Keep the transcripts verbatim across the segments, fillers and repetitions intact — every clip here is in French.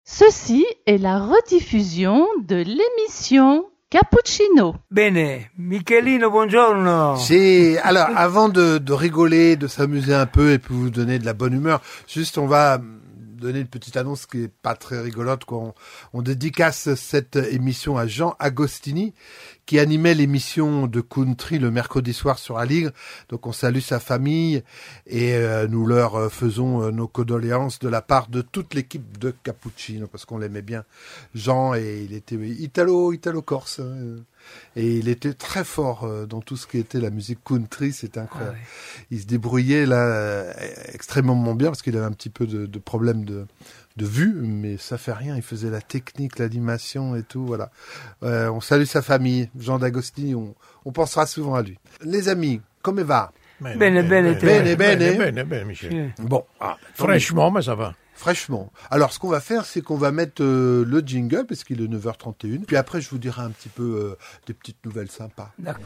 Ceci est la rediffusion de l'émission Cappuccino. Bene, Michelino, buongiorno. Si, alors, avant de, de rigoler, de s'amuser un peu et puis vous donner de la bonne humeur, juste on va donner une petite annonce qui est pas très rigolote, quoi. On, on dédicace cette émission à Jean Agostini, qui animait l'émission de country le mercredi soir sur Aligre. Donc on salue sa famille et euh, nous leur faisons euh, nos condoléances de la part de toute l'équipe de Cappuccino, parce qu'on l'aimait bien, Jean, et il était italo, italo-corse. Hein, et il était très fort euh, dans tout ce qui était la musique country, c'était incroyable. Ah ouais. Il se débrouillait là euh, extrêmement bien, parce qu'il avait un petit peu de, de problème de, de vue, mais ça fait rien, il faisait la technique, l'animation et tout, voilà. Euh, on salue sa famille, Jean D'Agostini, on, on pensera souvent à lui. Les amis, come va? Bene, bene, bene, bene, bene, bene, bene, Michel. Bon, ah, fraîchement, mais ça va. Fraîchement. Alors, ce qu'on va faire, c'est qu'on va mettre euh, le jingle, parce qu'il est neuf heures trente et une. Puis après, je vous dirai un petit peu euh, des petites nouvelles sympas. D'accord.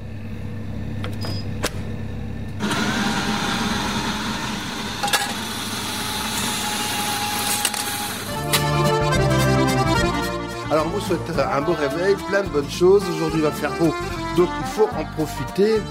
Alors, on vous souhaite un beau réveil, plein de bonnes choses. Aujourd'hui, il va faire beau, donc il faut en profiter.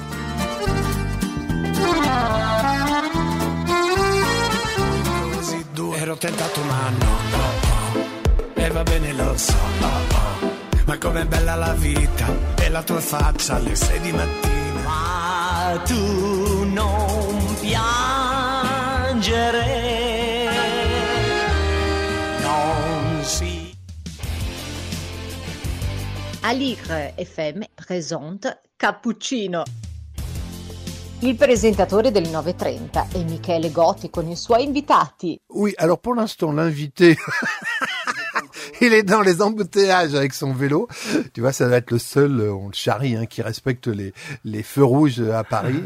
Ero tentato ma no, oh, oh. E va bene lo so, oh, oh. Ma com'è bella la vita e la tua faccia alle sei di mattina. Ma tu non piangere, non si. Aligre F M présente Cappuccino. Il presentatore del nove e trenta è Michele Gotti con i suoi invitati. Oui, alors pour l'instant, l'invité, il est dans les embouteillages avec son vélo. Tu vois, ça va être le seul, on le charrie, hein, qui respecte les, les feux rouges à Paris.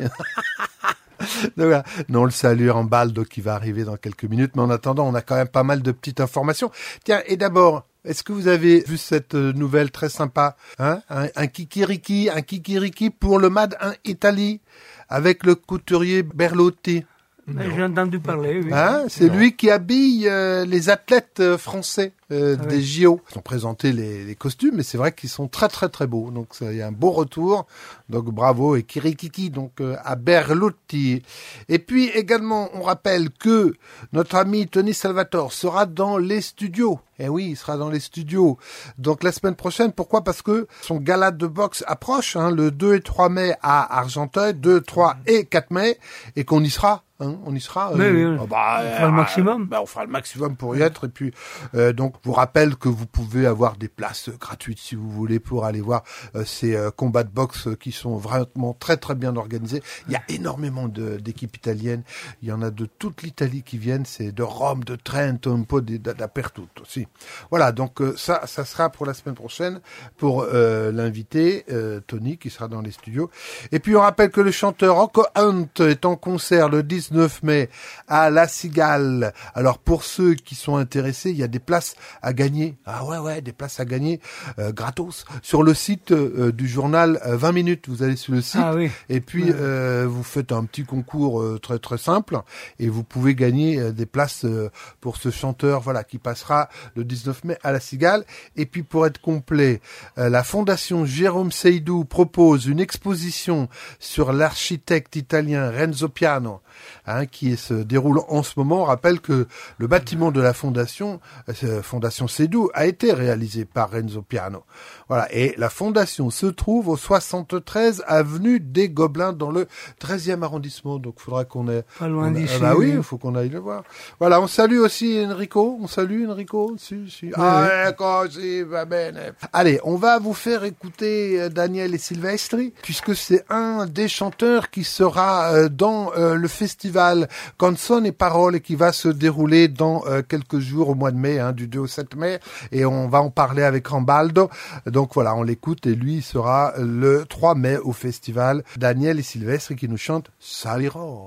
Donc, voilà. Non, on le salue en balle, donc qui va arriver dans quelques minutes. Mais en attendant, on a quand même pas mal de petites informations. Tiens, et d'abord, est-ce que vous avez vu cette nouvelle très sympa, hein, un, un kikiriki, un kikiriki pour le Made in Italy avec le couturier Berlotti. J'ai entendu parler, oui. Hein, c'est non. Lui qui habille euh, les athlètes euh, français euh, ah, des oui. J O. Ils ont présenté les, les costumes, mais c'est vrai qu'ils sont très très très beaux. Donc il y a un beau retour. Donc bravo et kirikiki donc euh, à Berlotti. Et puis également, on rappelle que notre ami Tony Salvatore sera dans les studios. Eh oui, il sera dans les studios. Donc la semaine prochaine, pourquoi? Parce que son gala de boxe approche, hein, le deux et trois mai à Argenteuil, deux, trois et quatre mai, et qu'on y sera. Hein, on y sera. Oui, euh, oui, oh bah, on fera euh, le maximum. Bah, on fera le maximum pour y être. Et puis, euh, donc, je vous rappelle que vous pouvez avoir des places gratuites si vous voulez pour aller voir euh, ces euh, combats de boxe qui sont vraiment très très bien organisés. Il y a énormément de, d'équipes italiennes. Il y en a de toute l'Italie qui viennent. C'est de Rome, de Trento, un peu dappertutto aussi. Voilà. Donc euh, ça, ça sera pour la semaine prochaine pour euh, l'invité euh, Tony qui sera dans les studios. Et puis on rappelle que le chanteur Rocco Hunt est en concert le dix-neuf mai à La Cigale. Alors pour ceux qui sont intéressés, il y a des places à gagner. Ah ouais ouais, des places à gagner euh, gratos sur le site euh, du journal euh, vingt minutes. Vous allez sur le site ah, oui. et puis ouais. euh, vous faites un petit concours euh, très très simple et vous pouvez gagner euh, des places euh, pour ce chanteur voilà qui passera le dix-neuf mai à La Cigale. Et puis pour être complet, euh, la fondation Jérôme Seydou propose une exposition sur l'architecte italien Renzo Piano. Hein, qui se déroule en ce moment. On rappelle que le bâtiment de la fondation, euh, Fondation Seydou, a été réalisé par Renzo Piano. Voilà. Et la fondation se trouve au soixante-treize avenue des Gobelins dans le treizième arrondissement. Donc, il faudra qu'on ait... Pas loin d'ici. Ah bah oui, il faut qu'on aille le voir. Voilà. On salue aussi Enrico. On salue Enrico. Si, si. Oui, ah, ecco, si, va bene. Allez, on va vous faire écouter Daniele Silvestri, puisque c'est un des chanteurs qui sera euh, dans euh, le festival Canzoni e Parole qui va se dérouler dans euh, quelques jours au mois de mai, hein, du deux au sept mai, et on va en parler avec Rambaldo. Donc voilà, on l'écoute et lui sera le trois mai au festival. Daniele Silvestri qui nous chante Salirò.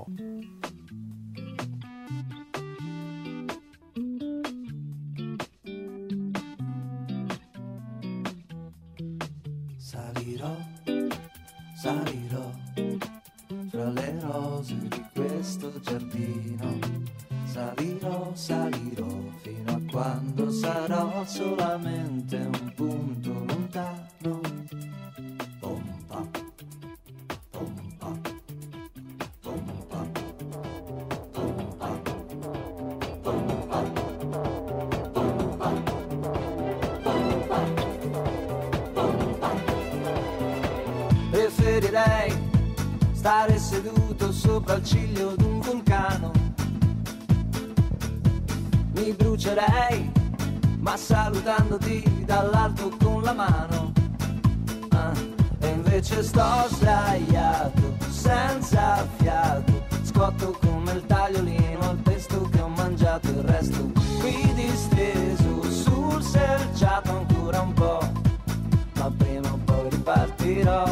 Salirò, salirò fra le rose di questo giardino, salirò, salirò fino a quando sarò sarò solamente un punto lontano. Pompa, pompa, pompa, pompa, pompa, pompa, pompa, pompa. Preferirei stare seduto sopra il ciglio d'un vulcano. Mi brucerei, ma salutandoti dall'alto con la mano. Ah, e invece sto sdraiato, senza fiato, scotto come il tagliolino al pesto che ho mangiato. Il resto qui disteso sul selciato ancora un po', ma prima o poi ripartirò.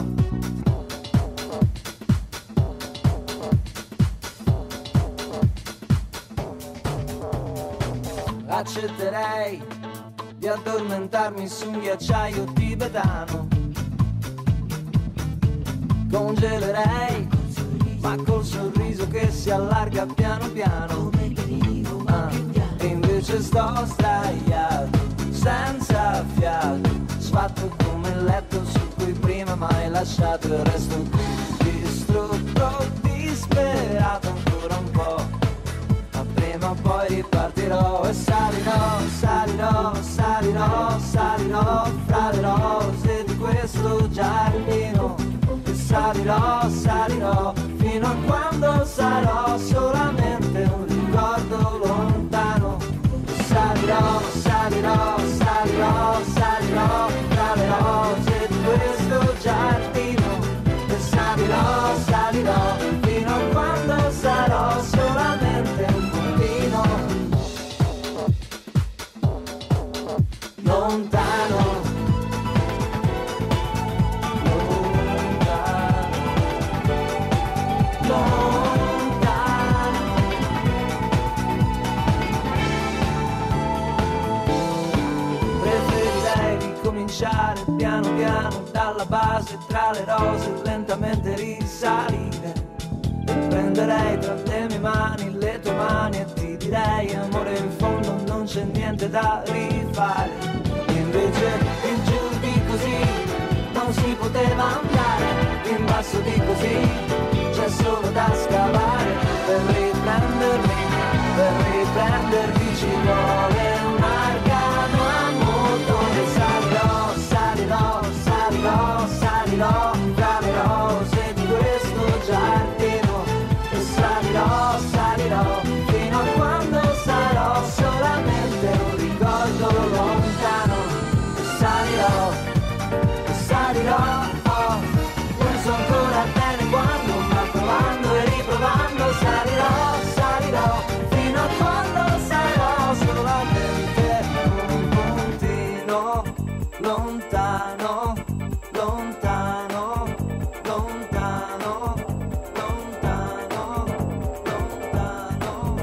Accetterei di addormentarmi su un ghiacciaio tibetano. Congelerei, ma col sorriso che si allarga piano piano. Ah, e invece sto sdraiato, senza fiato, sfatto come il letto su cui prima m'hai lasciato. Il resto qui distrutto, disperato ancora un po', ma prima o poi ripartirò. E salirò, salirò, salirò, salirò fra le rose di questo giardino. E salirò, salirò fino a quando sarò solamente un ricordo lontano. E salirò, salirò, salirò, salirò fra le rose di questo giardino. E salirò, salirò fino a quando sarò solamente un bambino lontano. Cominciare piano piano dalla base tra le rose, lentamente risalire. E prenderei tra le mie mani le tue mani e ti direi: amore, in fondo non c'è niente da rifare. E invece in giù di così non si poteva andare, in basso di così c'è solo da scavare. Per riprendermi, per riprenderti ci vuole un arcano a motore. Salirò, salirò, salirò, salirò tra le rose di questo giardino. E salirò, salirò fino a quando sarò solamente un ricordo lontano. E salirò, e salirò, oh, non so ancora bene quando, ma provando e riprovando salirò, salirò fino a quando sarò solamente un puntino lontano, lontano, lontano, lontano, lontano.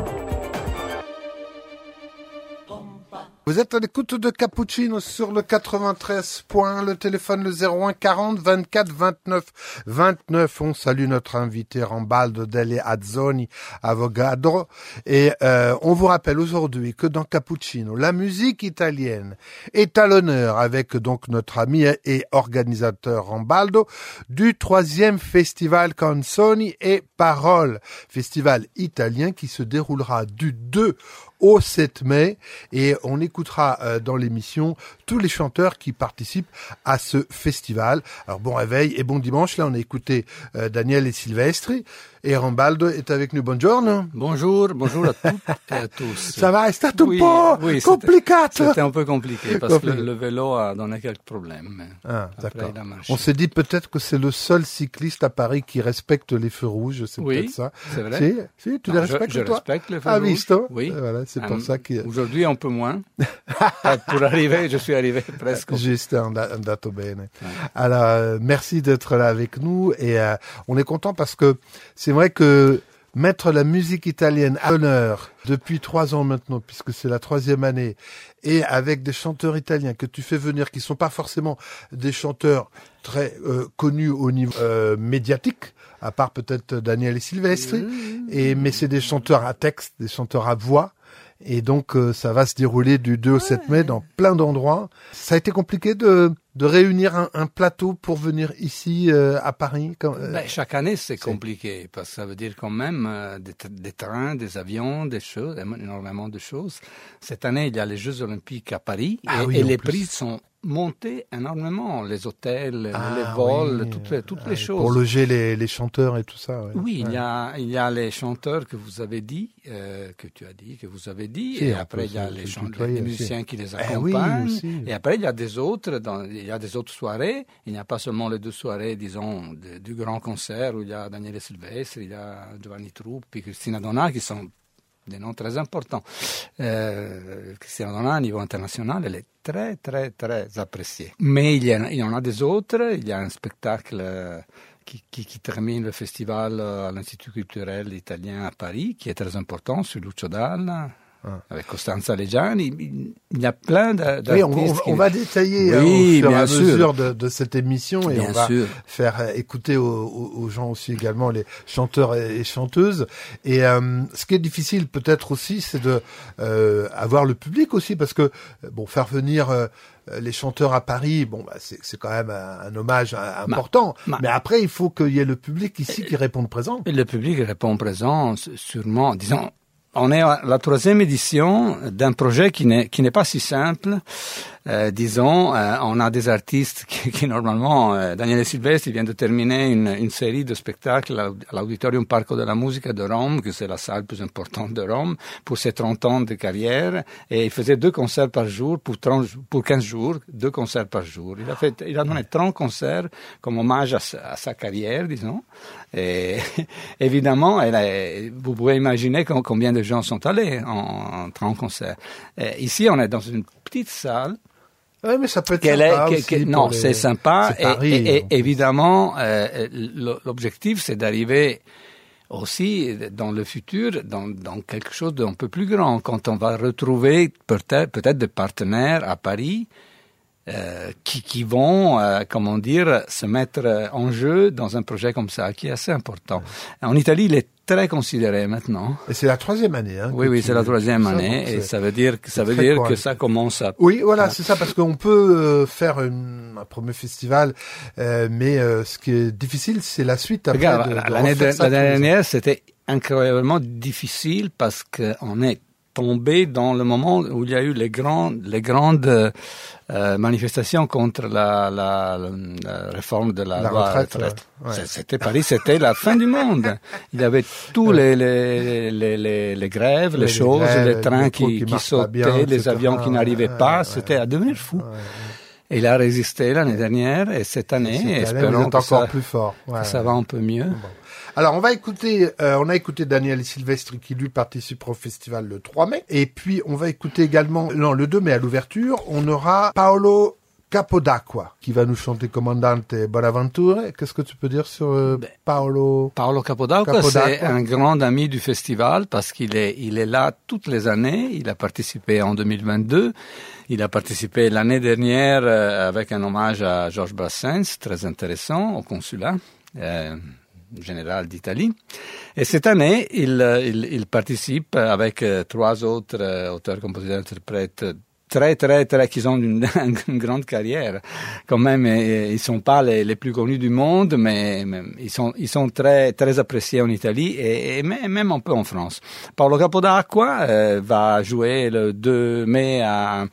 Vous êtes à l'écoute de Cappuccino sur le quatre-vingt-treize point, le téléphone le zéro un quarante vingt-quatre vingt-neuf vingt-neuf. On salue notre invité Rambaldo delle Azzoni Avogadro et euh, on vous rappelle aujourd'hui que dans Cappuccino, la musique italienne est à l'honneur avec donc notre ami et organisateur Rambaldo du troisième festival Canzoni et Paroles, festival italien qui se déroulera du deux au sept mai, et on écoutera euh, dans l'émission tous les chanteurs qui participent à ce festival. Alors bon réveil et bon dimanche. Là on a écouté euh, Daniele Silvestri et Rambaldo est avec nous. Buongiorno. Bonjour, bonjour à toutes et à tous. Ça va, è stato oui, un po' oui, complicato. C'était, c'était un peu compliqué parce que le, le vélo a donné quelques problèmes. Ah, d'accord. Il a marché. On s'est dit peut-être que c'est le seul cycliste à Paris qui respecte les feux rouges, c'est oui, peut-être ça. C'est vrai. Si, si tu non, les respectes je, je toi? respecte les feux ah, rouges. Visto? Oui. Voilà, c'est um, pour ça que... Aujourd'hui un peu moins. Pour arriver, je suis arrivé presque. Juste, è andato bene. Ouais. Alors, euh, merci d'être là avec nous et euh, on est content parce que c'est vrai que mettre la musique italienne à l'honneur depuis trois ans maintenant, puisque c'est la troisième année, et avec des chanteurs italiens que tu fais venir, qui sont pas forcément des chanteurs très euh, connus au niveau euh, médiatique, à part peut-être Daniele Silvestri, mmh. et mais c'est des chanteurs à texte, des chanteurs à voix. Et donc, euh, ça va se dérouler du deux au sept mai dans plein d'endroits. Ça a été compliqué de, de réunir un, un plateau pour venir ici euh, à Paris. Quand, euh, ben, chaque année, c'est, c'est compliqué parce que ça veut dire quand même euh, des, des trains, des avions, des choses, énormément de choses. Cette année, il y a les Jeux Olympiques à Paris ah, et, oui, et les plus. prix sont monté énormément, les hôtels, ah, les vols, oui. toutes les, toutes ah, les choses. Pour loger les, les chanteurs et tout ça. Ouais. Oui, ouais. il y a il y a les chanteurs que vous avez dit, euh, que tu as dit, que vous avez dit, si, et après il y a les, chanteurs, les musiciens aussi. Qui les accompagnent, eh oui, et après il y a des autres, dans, il y a des autres soirées. Il n'y a pas seulement les deux soirées, disons, de, du grand concert où il y a Daniele Silvestri, il y a Giovanni Truppi, Cristina Donà, qui sont des noms très importants. Euh, Cristina Donà, à niveau international, elle est très, très, très appréciée. Mais il y, a, il y en a des autres. Il y a un spectacle euh, qui, qui, qui termine le festival euh, à l'Institut culturel italien à Paris, qui est très important, sur Lucio Dalla, ah. avec Costanza Leggiani. Il y a plein d'artistes. Oui, on, on, qui... on va détailler oui, au fur et à sûr. mesure de, de cette émission et bien on va sûr. faire écouter aux, aux gens aussi également les chanteurs et chanteuses. Et euh, ce qui est difficile peut-être aussi, c'est de euh, avoir le public aussi, parce que bon, faire venir euh, les chanteurs à Paris, bon, bah, c'est, c'est quand même un, un hommage important. Ma, ma. Mais après, il faut qu'il y ait le public ici qui réponde présent. Et le public répond présent, sûrement. Disons, on est à la troisième édition d'un projet qui n'est, qui n'est pas si simple. Euh, disons, euh, on a des artistes qui, qui normalement, euh, Daniele Silvestri vient de terminer une, une série de spectacles à l'Auditorium Parco della Musica de Rome, que c'est la salle plus importante de Rome, pour ses trente ans de carrière, et il faisait deux concerts par jour pour trente, pour quinze jours, deux concerts par jour. Il a fait, il a donné trente concerts comme hommage à sa, à sa carrière, disons. Et évidemment, elle a, vous pouvez imaginer combien de gens sont allés en, en trente concerts. Et ici, on est dans une petite salle. Oui, mais ça peut être sympa est, aussi que, non, les... c'est sympa. C'est Paris, et, et, et évidemment, euh, l'objectif, c'est d'arriver aussi dans le futur, dans, dans quelque chose d'un peu plus grand, quand on va retrouver peut-être, peut-être des partenaires à Paris euh, qui, qui vont, euh, comment dire, se mettre en jeu dans un projet comme ça, qui est assez important. En Italie, il est très considéré maintenant. Et c'est la troisième année. Hein, oui, oui, tu, c'est la troisième année, ça, et ça veut dire que ça veut dire que ça commence à. Oui, voilà, c'est ça, parce qu'on peut euh, faire une, un premier festival, euh, mais euh, ce qui est difficile, c'est la suite. Après, Regarde, de, de l'année de, la dernière, les... c'était incroyablement difficile parce qu'on est tombé dans le moment où il y a eu les grandes, les grandes euh, manifestations contre la, la, la réforme de la, la loi retraite. retraite. Ouais. C'était Paris, c'était la fin du monde. Il y avait tous les, les, les, les, les grèves, les, les choses, grèves, les trains les qui, qui, qui sautaient, bien, les avions qui n'arrivaient ouais, pas. Ouais, c'était à devenir fou. Ouais, ouais. Il a résisté l'année dernière et cette année, et espérons que, encore ça, plus fort. Ouais, que ça ouais. va un peu mieux. Bon. Alors, on va écouter, euh, on a écouté Daniele Silvestri qui lui participera au festival le trois mai. Et puis, on va écouter également, non, le deux mai à l'ouverture, on aura Paolo Capodacqua qui va nous chanter Comandante Bonaventure. Qu'est-ce que tu peux dire sur euh, Paolo Paolo Capodacqua, Capodacqua, c'est un grand ami du festival parce qu'il est, il est là toutes les années. Il a participé en deux mille vingt-deux. Il a participé l'année dernière euh, avec un hommage à Georges Brassens, très intéressant, au consulat. Euh, général d'Italie. Et cette année, il, il, il participe avec euh, trois autres euh, auteurs, compositeurs, interprètes très, très, très, qui ont une, une grande carrière. Quand même, ils sont pas les, les plus connus du monde, mais, mais ils sont, ils sont très, très appréciés en Italie et, et même un peu en France. Paolo Capodacqua euh, va jouer le deux mai à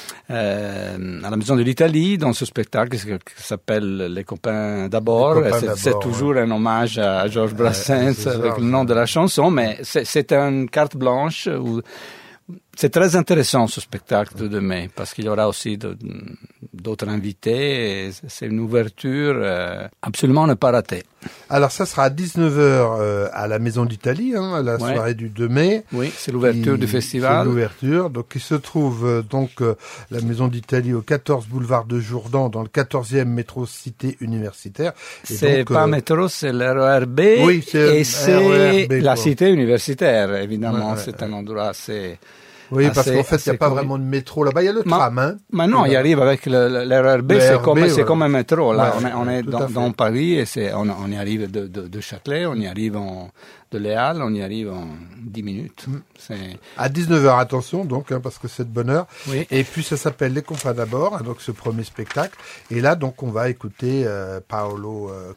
Euh, à la Maison de l'Italie, dans ce spectacle qui s'appelle Les copains d'abord. Les copains c'est, d'abord, c'est toujours ouais. un hommage à Georges Brassens, euh, avec Georges, le nom de la chanson, mais c'est, c'est une carte blanche où c'est très intéressant ce spectacle de demain parce qu'il y aura aussi de, d'autres invités et c'est une ouverture euh, absolument à ne pas rater. Alors ça sera à dix-neuf heures euh, à la Maison d'Italie, hein, à la ouais. soirée du deux mai. Oui, c'est l'ouverture qui, du festival. C'est l'ouverture, donc il se trouve euh, donc euh, la Maison d'Italie au quatorze boulevard de Jourdan dans le quatorzième métro Cité Universitaire. Et c'est donc, pas euh, métro, c'est le R E R B. Oui, c'est et c'est R E R B, la quoi. Cité universitaire, évidemment, ouais, ouais, c'est ouais. un endroit assez Oui, parce assez- qu'en fait, il assez n'y a pas connu. vraiment de métro là-bas. Il y a le Ma- tram, hein. Mais non, Voilà. il arrive avec le, le- l'R R B, Le c'est R R B, comme, c'est voilà. comme un métro. Là, Ouais, on est, on est tout à dans, fait. dans Paris et c'est, on, on y arrive de, de, de Châtelet, on y arrive en, de Les Halles, on y arrive en dix minutes. Mm. C'est, À dix-neuf heures, attention, donc, hein, parce que c'est de bonne heure. oui. Et puis, ça s'appelle Les Confadabor, hein, donc ce premier spectacle. Et là, donc, on va écouter euh, Paolo euh,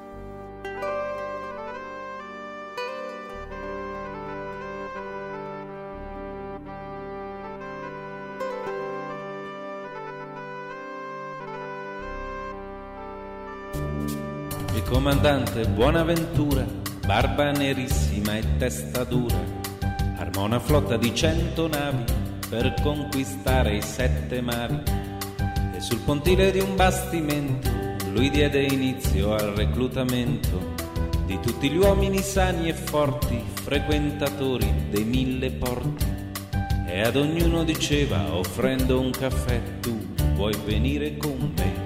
Il comandante Buonaventura, barba nerissima e testa dura, armò una flotta di cento navi per conquistare i sette mari. E sul pontile di un bastimento lui diede inizio al reclutamento di tutti gli uomini sani e forti, frequentatori dei mille porti. E ad ognuno diceva, offrendo un caffè, tu vuoi venire con me?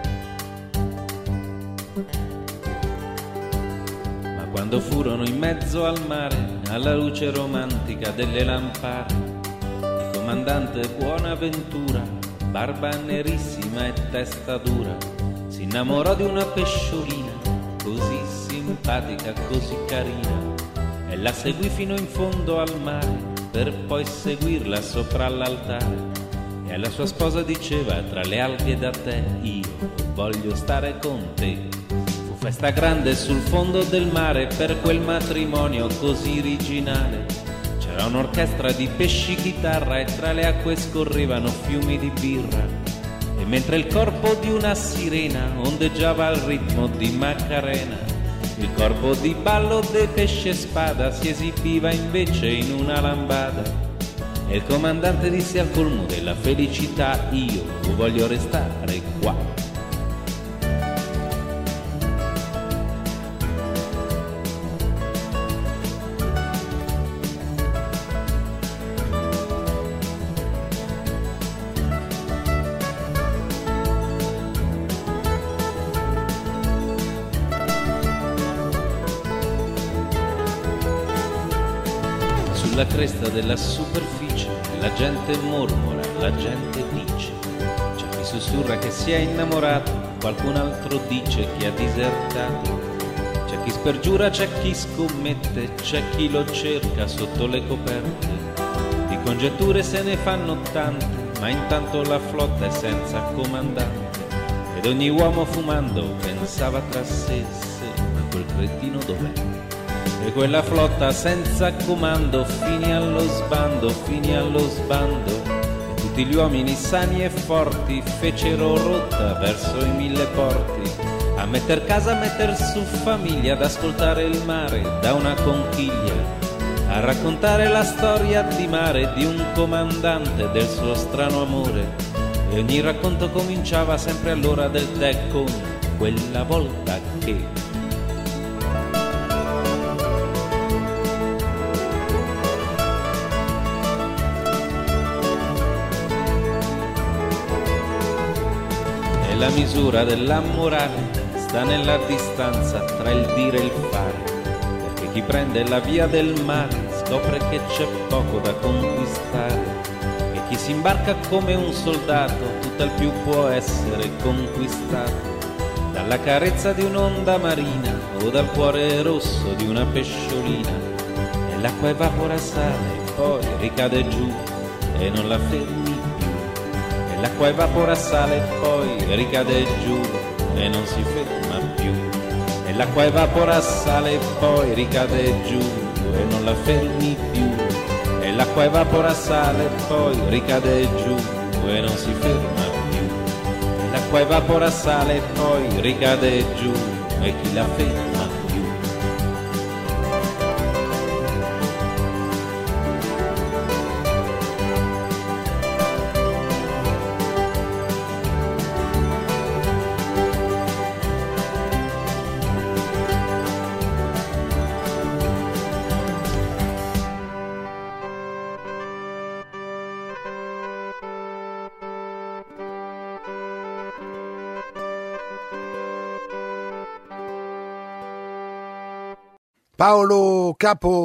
Quando furono in mezzo al mare, alla luce romantica delle lampade, il comandante Buonaventura, barba nerissima e testa dura, si innamorò di una pesciolina, così simpatica, così carina, e la seguì fino in fondo al mare, per poi seguirla sopra l'altare. E alla sua sposa diceva, tra le alghe da te, io voglio stare con te. Festa grande sul fondo del mare per quel matrimonio così originale. C'era un'orchestra di pesci chitarra e tra le acque scorrevano fiumi di birra. E mentre il corpo di una sirena ondeggiava al ritmo di Macarena, il corpo di ballo dei pesce spada si esibiva invece in una lambada. E il comandante disse al colmo della felicità, io voglio restare qua. Sulla cresta della superficie la gente mormora, la gente dice. C'è chi sussurra che si è innamorato, qualcun altro dice che ha disertato. C'è chi spergiura, c'è chi scommette, c'è chi lo cerca sotto le coperte. Di congetture se ne fanno tante, ma intanto la flotta è senza comandante. Ed ogni uomo fumando pensava tra sé, se, ma quel cretino dov'è? E quella flotta senza comando finì allo sbando, finì allo sbando. E tutti gli uomini sani e forti fecero rotta verso i mille porti, a metter casa, a metter su famiglia, ad ascoltare il mare da una conchiglia, a raccontare la storia di mare di un comandante, del suo strano amore. E ogni racconto cominciava sempre all'ora del tè con quella volta che... La misura della morale sta nella distanza tra il dire e il fare, perché chi prende la via del mare scopre che c'è poco da conquistare, e chi si imbarca come un soldato tutt'al più può essere conquistato dalla carezza di un'onda marina o dal cuore rosso di una pesciolina. E l'acqua evapora, sale, poi ricade giù e non la fermi. L'acqua evapora, sale, poi ricade giù e non si ferma più. E l'acqua evapora, sale, poi ricade giù e non la fermi più. E l'acqua evapora, sale, poi ricade giù e non si ferma più. E l'acqua evapora, sale, poi ricade giù e chi la ferma più? Paolo Capo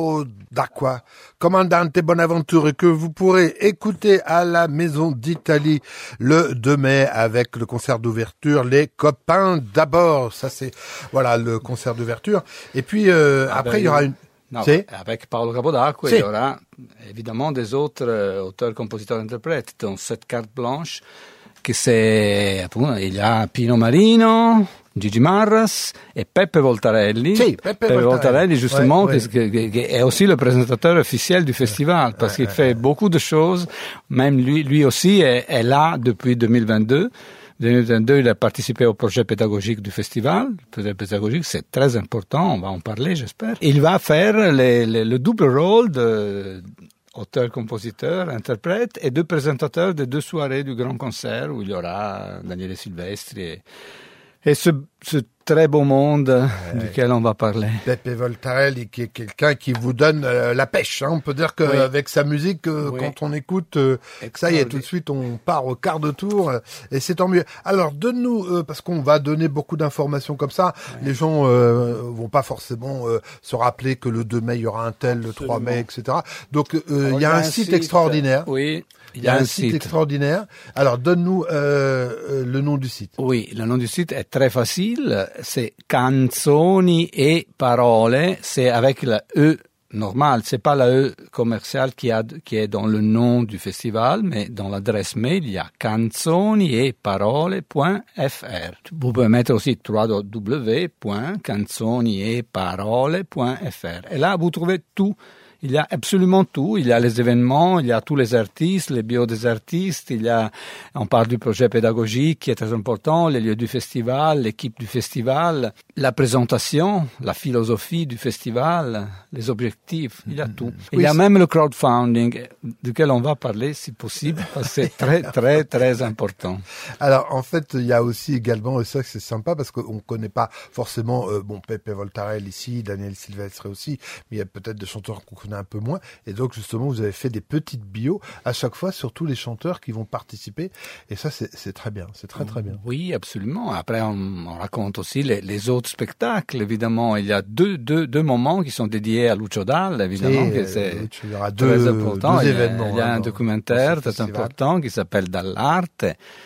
d'Acqua, Comandante Bonaventure, et que vous pourrez écouter à la Maison d'Italie le deux mai avec le concert d'ouverture Les Copains d'abord. Ça c'est voilà le concert d'ouverture. Et puis euh, ah après ben, il y aura une non, c'est avec Paolo Capodacqua, c'est. il y aura évidemment des autres euh, auteurs, compositeurs, interprètes dans cette carte blanche. Che c'est appunto il y a Pino Marino, Gigi Marras et Peppe Voltarelli. Sì, Peppe, Peppe Voltarelli, Voltarelli justement, ouais, qui, ouais. Qui, qui est aussi le présentateur officiel du festival, parce ouais, qu'il ouais, fait ouais. beaucoup de choses. Même lui, lui aussi est, est là depuis deux mille vingt-deux. deux mille vingt-deux, il a participé au projet pédagogique du festival. Le projet pédagogique, c'est très important, on va en parler, j'espère. Il va faire les, les, le double rôle de auteur, compositeur, interprète et deux présentateurs des deux soirées du grand concert où il y aura Daniele Silvestri et, et ce, ce très beau monde ouais. duquel on va parler. Peppe Voltarelli, qui est quelqu'un qui vous donne euh, la pêche. Hein. On peut dire qu'avec oui. sa musique, euh, oui. quand on écoute, euh, ça y est, tout de suite, on part au quart de tour euh, et c'est tant mieux. Alors, donne-nous, euh, parce qu'on va donner beaucoup d'informations comme ça, ouais. les gens euh, vont pas forcément euh, se rappeler que le deux mai, il y aura un tel, le Absolument. trois mai, et cetera. Donc, euh, Alors, il y a un, un site, site extraordinaire. Oui. Il y a un, un site. site extraordinaire. Alors, donne-nous euh, euh, le nom du site. Oui, le nom du site est très facile. C'est Canzoni e Parole. C'est avec la E normale. C'est pas la E commerciale qui, a, qui est dans le nom du festival, mais dans l'adresse mail, il y a canzoni e parole point f r. Vous pouvez mettre aussi w w w point canzoni e parole point f r. Et là, vous trouvez tout. Il y a absolument tout. Il y a les événements, il y a tous les artistes, les bios des artistes, il y a, on parle du projet pédagogique qui est très important, les lieux du festival, l'équipe du festival, la présentation, la philosophie du festival, les objectifs, il y a tout. Il oui, y a c'est... même le crowdfunding, duquel on va parler si possible, parce que c'est très, très, très important. Alors, en fait, il y a aussi également, et ça c'est sympa parce qu'on ne connaît pas forcément, euh, bon, Peppe Voltarelli ici, Daniele Silvestri aussi, mais il y a peut-être des chanteurs qu'on connaît un peu moins, et donc justement vous avez fait des petites bios à chaque fois sur tous les chanteurs qui vont participer, et ça c'est, c'est très bien, c'est très très bien. Oui, absolument. Après on, on raconte aussi les, les autres spectacles, évidemment. Il y a deux, deux, deux moments qui sont dédiés à Lucio Dalla, évidemment, et, que c'est euh, il y aura deux, très important. Deux il y a, événements. Il y a hein, un documentaire très important qui s'appelle Dall'arte,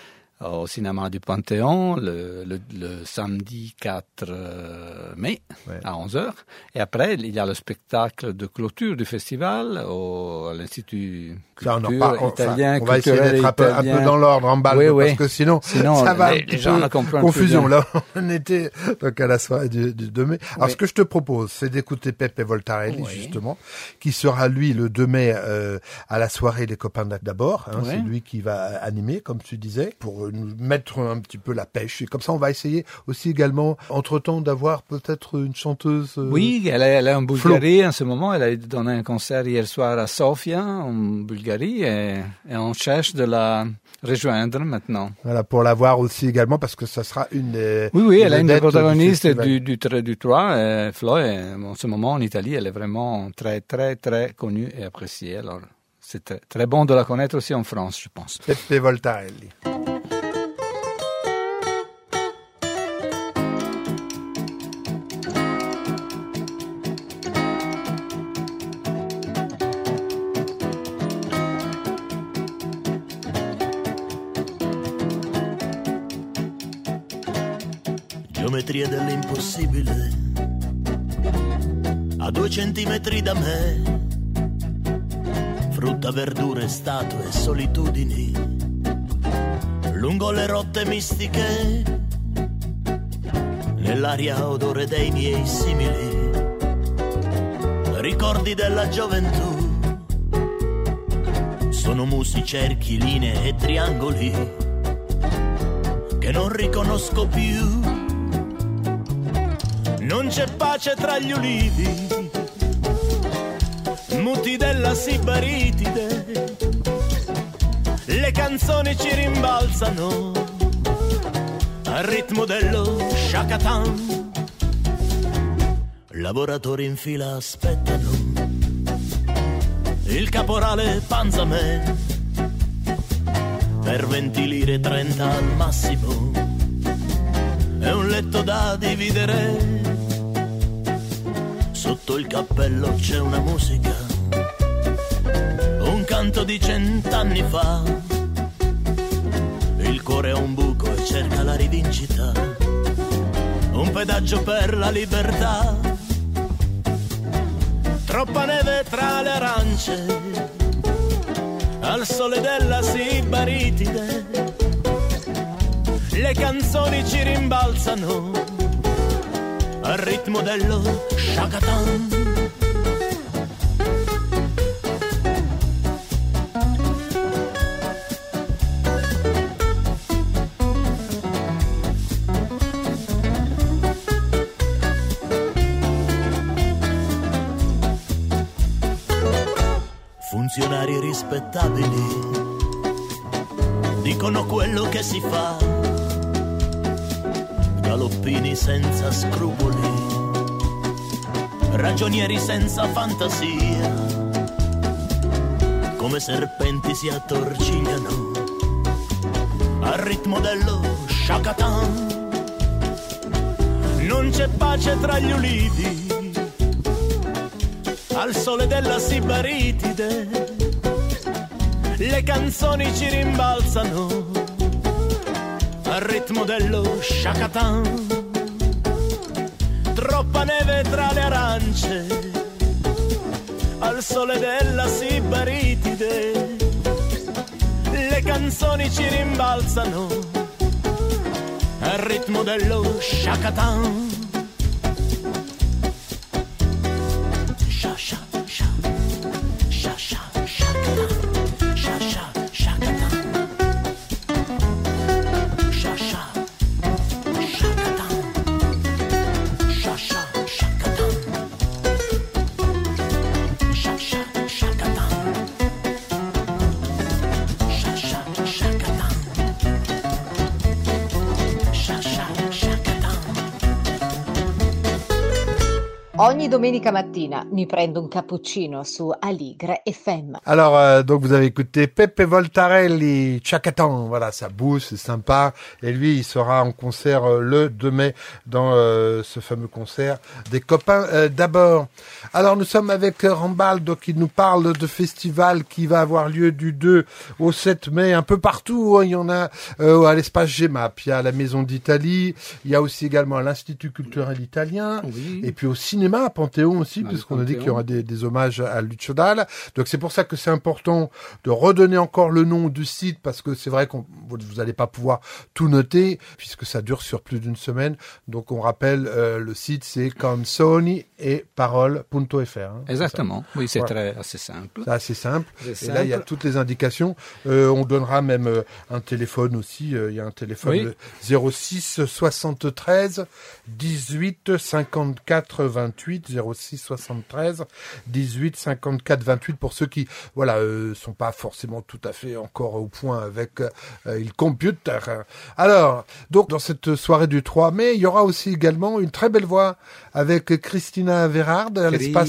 au cinéma du Panthéon, le, le, le samedi quatre mai, ouais. à onze heures. Et après, il y a le spectacle de clôture du festival au, à l'Institut culture pas, italien, enfin, on va essayer d'être un peu, un peu dans l'ordre, en balle, oui, oui. parce que sinon, sinon ça va les, les gens confusion. Là, on était donc à la soirée du, du deux mai. Alors, oui. ce que je te propose, c'est d'écouter Peppe Voltarelli, oui. justement, qui sera, lui, le deux mai, euh, à la soirée Les Copains d'abord. Hein, oui. C'est lui qui va animer, comme tu disais, pour nous mettre un petit peu la pêche. Et comme ça, on va essayer aussi également, entre-temps, d'avoir peut-être une chanteuse... Euh, oui, elle est, elle est en Bulgarie Flo. En ce moment. Elle a donné un concert hier soir à Sofia, en Bulgarie. Et, et on cherche de la rejoindre maintenant. Voilà, pour la voir aussi également, parce que ça sera une des... Oui, oui, elle est une des protagonistes du, du, du, du trois. Et Flo, et en ce moment, en Italie, elle est vraiment très, très, très connue et appréciée. Alors, c'est très, très bon de la connaître aussi en France, je pense. Peppe Voltarelli. Geometria dell'impossibile a due centimetri da me, frutta, verdure, statue, solitudini lungo le rotte mistiche, nell'aria odore dei miei simili, ricordi della gioventù, sono musi, cerchi, linee e triangoli che non riconosco più. Non c'è pace tra gli ulivi, muti della Sibaritide, le canzoni ci rimbalzano al ritmo dello Shakatan. Lavoratori in fila aspettano il caporale Panzaman per venti lire trenta al massimo, è un letto da dividere Sotto il cappello c'è una musica, un canto di cent'anni fa. Il cuore ha un buco e cerca la rivincita, un pedaggio per la libertà. Troppa neve tra le arance, al sole della Sibaritide. Le canzoni ci rimbalzano al ritmo dello Shakatan. Funzionari rispettabili dicono quello che si fa, galoppini senza scrupoli, ragionieri senza fantasia, come serpenti si attorcigliano al ritmo dello Shakatan. Non c'è pace tra gli ulivi, al sole della Sibaritide. Le canzoni ci rimbalzano al ritmo dello Shakatan. Troppa neve tra le arance, al sole della Sibaritide. Le canzoni ci rimbalzano al ritmo dello Shakatan. Ogni domenica mattina mi prendo un cappuccino su Aligre F M. Alors, euh, donc vous avez écouté Pepe Voltarelli, Chakatan, voilà, ça bouge, c'est sympa. Et lui, il sera en concert euh, le deux mai dans euh, ce fameux concert des copains euh, d'abord. Alors, nous sommes avec Rambal, donc il nous parle de festival qui va avoir lieu du deux au sept mai, un peu partout. Hein, il y en a euh, à l'espace G M A P, il y a à la Maison d'Italie, il y a aussi également à l'Institut culturel italien, oui. Et puis au cinéma, à Panthéon aussi, ah, puisqu'on a dit qu'il y aura des, des hommages à Lucio Dalla. Donc c'est pour ça que c'est important de redonner encore le nom du site, parce que c'est vrai qu'on vous n'allez pas pouvoir tout noter, puisque ça dure sur plus d'une semaine. Donc on rappelle, euh, le site c'est canzoni e parole punto f r. Hein, exactement, oui, c'est voilà. Très assez simple. C'est assez simple. C'est et simple. Là, il y a toutes les indications. Euh, on donnera même euh, un téléphone aussi. Euh, il y a un téléphone oui. zéro six soixante-treize dix-huit cinquante-quatre vingt-huit zéro six soixante-treize dix-huit cinquante-quatre vingt-huit pour ceux qui voilà euh, sont pas forcément tout à fait encore au point avec euh, le computer. Alors, donc dans cette soirée du trois mai, il y aura aussi également une très belle voix avec Christina Verhard à l'espace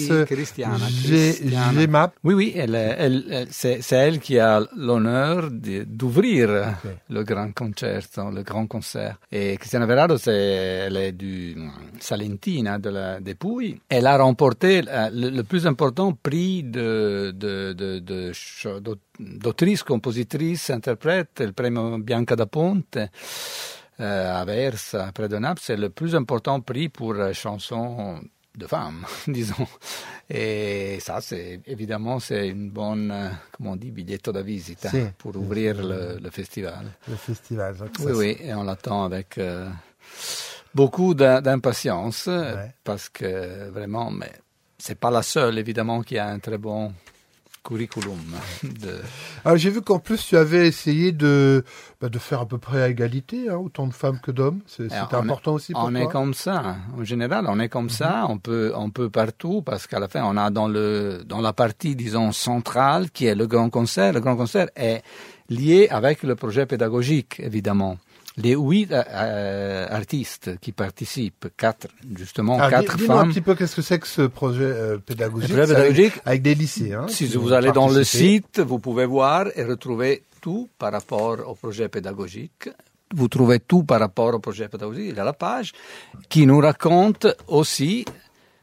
G M A P. Oui, oui, elle, elle, elle, c'est, c'est elle qui a l'honneur de, d'ouvrir okay. le grand concerto, le grand concert. Et Christina Verhard, c'est, elle est du Salentina, de la, des Pouilles. Elle a remporté le, le plus important prix de, de, de, de, de, d'autrice, compositrice, interprète, le premio Bianca da Ponte. Euh, à Versa, près de Naples, c'est le plus important prix pour euh, chansons de femmes, disons. Et ça, c'est évidemment, c'est une bonne, euh, comment on dit, biglietto da visita si. Pour ouvrir le, le festival. Le festival. Donc oui, oui, et on l'attend avec euh, beaucoup d'impatience, ouais. Parce que vraiment, mais c'est pas la seule, évidemment, qui a un très bon curriculum. De... Alors, j'ai vu qu'en plus tu avais essayé de bah, de faire à peu près à égalité, hein, autant de femmes que d'hommes. C'est, c'était important est, aussi pour on toi. On est comme ça. En général, on est comme mm-hmm. ça. On peut on peut partout parce qu'à la fin, on a dans le dans la partie disons centrale qui est le grand concert. Le grand concert est lié avec le projet pédagogique, évidemment. Les huit euh, artistes qui participent, quatre, justement, ah, quatre dis-moi femmes. un petit peu qu'est-ce que c'est que ce projet euh, pédagogique, projet pédagogique avec, avec des lycées. Hein, si vous allez dans le site, vous pouvez voir et retrouver tout par rapport au projet pédagogique. Vous trouvez tout par rapport au projet pédagogique. Il y a la page qui nous raconte aussi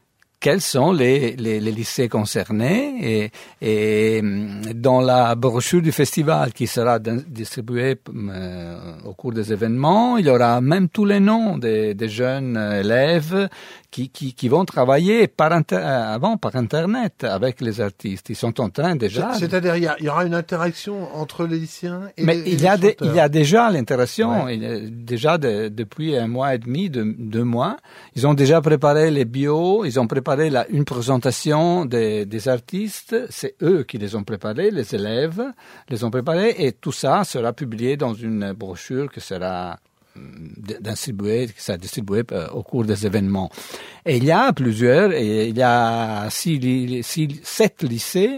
quels sont les, les, les lycées concernés. Et, et dans la brochure du festival qui sera distribuée euh, au cours des événements, il y aura même tous les noms des, des jeunes élèves qui, qui, qui vont travailler par inter, avant par Internet avec les artistes. Ils sont en train déjà... C'est-à-dire, il y, a, il y aura une interaction entre les lycéens et Mais les, il, et y a les des, il y a déjà l'interaction, ouais. il y a déjà de, depuis un mois et demi, deux, deux mois. Ils ont déjà préparé les bios, ils ont préparé la, une présentation des, des artistes. C'est eux qui les ont préparés, les élèves les ont préparés, et tout ça sera publié dans une brochure qui sera distribuée, qui sera distribuée au cours des événements. Et il y a plusieurs, et il y a six, six, sept lycées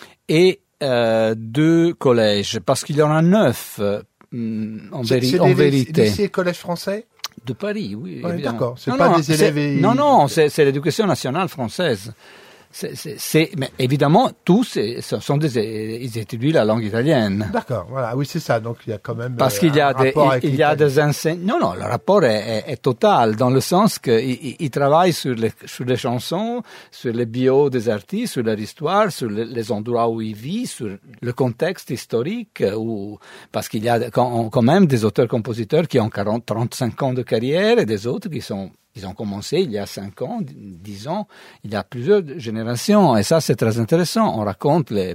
et euh, deux collèges, parce qu'il y en a neuf euh, en, c'est, véri- c'est en des vérité. lycées collèges français De Paris, oui. Ouais, évidemment. d'accord, c'est non, pas non, des élèves... c'est, et... Non, non, c'est, c'est l'éducation nationale française. C'est, c'est, c'est, mais évidemment, tous sont des, ils étudient la langue italienne. D'accord, voilà, oui, c'est ça. Donc il y a quand même parce qu'il y a des, il, il y a des enseignants. Non, non, le rapport est, est, est total dans le sens qu'ils ils travaillent sur les, sur les chansons, sur les bios des artistes, sur leur histoire, sur les, les endroits où ils vivent, sur le contexte historique. Où, parce qu'il y a quand, quand même des auteurs-compositeurs qui ont quarante, trente-cinq ans de carrière et des autres qui sont Ils ont commencé il y a cinq ans, dix ans, il y a plusieurs générations, et ça c'est très intéressant. On raconte les,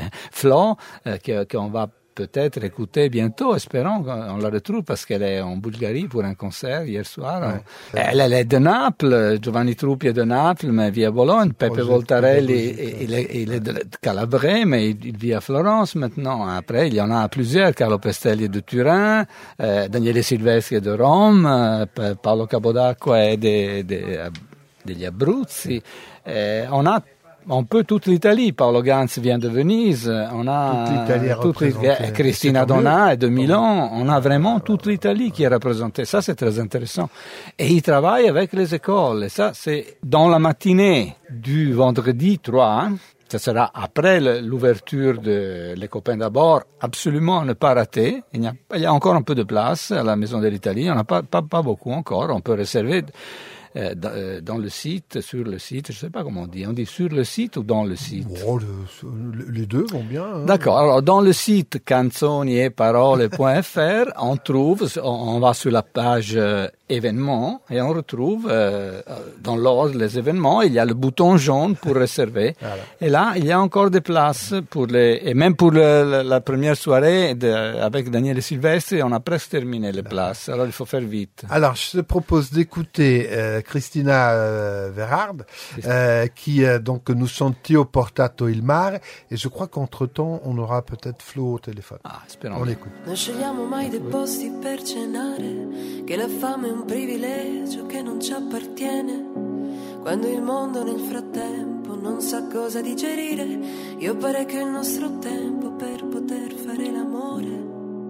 Flo, euh, qu'on va peut-être écouter bientôt, espérons qu'on la retrouve parce qu'elle est en Bulgarie pour un concert hier soir. Ouais, elle, elle est de Naples, Giovanni Truppi est de Naples, mais vit à Bologne. Pepe Voltarelli, il est, il est de Calabrese, mais il, il vit à Florence maintenant. Après, il y en a plusieurs. Carlo Pestelli est de Turin, euh, Daniele Silvestri est de Rome, euh, Paolo Capodacqua est de, de, degli Abruzzi. Euh, on a un peu toute l'Italie. Paolo Ganz vient de Venise. On a toute l'Italie toute l'Italie. Cristina Donà est de Milan. On a vraiment toute l'Italie qui est représentée. Ça, c'est très intéressant. Et ils travaillent avec les écoles. Et ça, c'est dans la matinée du vendredi trois. Ça sera après l'ouverture de Les Copains d'abord. Absolument ne pas rater. Il y a, il y a encore un peu de place à la Maison de l'Italie. On n'a pas, pas, pas beaucoup encore. On peut réserver Euh, dans, euh, dans le site, sur le site, je ne sais pas comment on dit, on dit sur le site ou dans le site? Oh, le, les deux vont bien. Hein. D'accord, alors dans le site canzoni e parole point f r, on trouve, on, on va sur la page euh, événements et on retrouve euh, dans l'ordre les événements, il y a le bouton jaune pour réserver. Voilà. Et là, il y a encore des places pour les, et même pour le, la première soirée de, avec Daniele Silvestri, on a presque terminé les places, alors il faut faire vite. Alors, je te propose d'écouter euh, Cristina euh, Verhard, euh, qui euh, donc nous senti ho portato il mare, et je crois qu'entre-temps, on aura peut-être Flo au téléphone. Ah, speriamo. On l'écoute. Non scegliamo mai dei posti per cenare, che la fame è un privilegio che non ci appartiene. Quando il mondo nel frattempo non sa cosa digerire, io parecchio il nostro tempo per poter fare l'amore.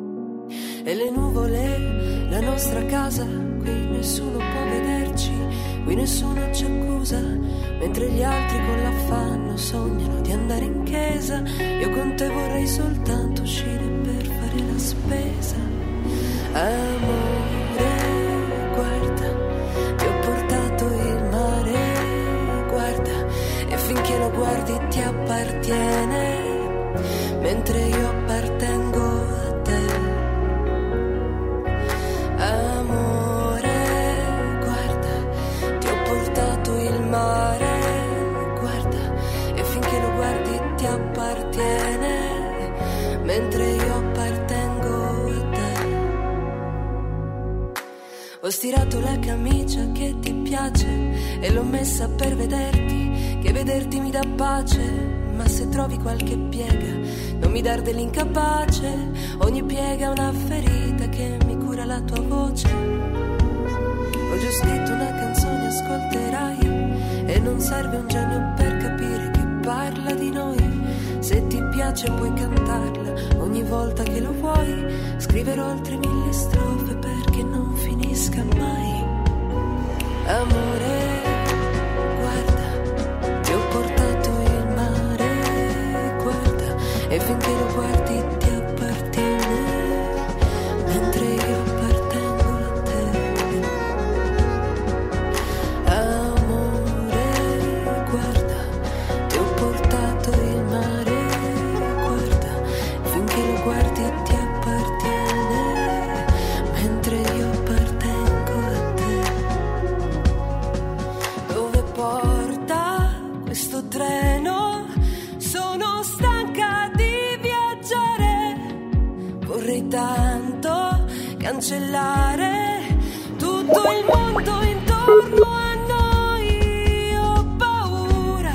E le nuvole, la nostra casa, qui nessuno può vederci, qui nessuno ci accusa, mentre gli altri con l'affanno sognano di andare in chiesa. Io con te vorrei soltanto uscire per fare la spesa. Amore, guarda, ti ho portato il mare, guarda, e finché lo guardi ti appartiene, mentre io appartengo a te. Amore, guarda, ti ho portato il mare, guarda, e finché lo guardi ti appartiene, mentre io appartengo a te. Ho stirato la camicia che ti piace e l'ho messa per vederti, che vederti mi dà pace, ma se trovi qualche piega non mi dar dell'incapace, ogni piega è una ferita che mi cura la tua voce. Ho già scritto una canzone, ascolterai, e non serve un genio per capire che parla di noi. Se ti piace puoi cantarla ogni volta che lo vuoi, scriverò altre mille strofe perché non finisca mai. Amore, guarda, ti ho portato il mare, guarda, e finché lo guardi ti appartiene, mentre io appartengo a te. Amore, cancellare tutto il mondo intorno a noi. Ho paura.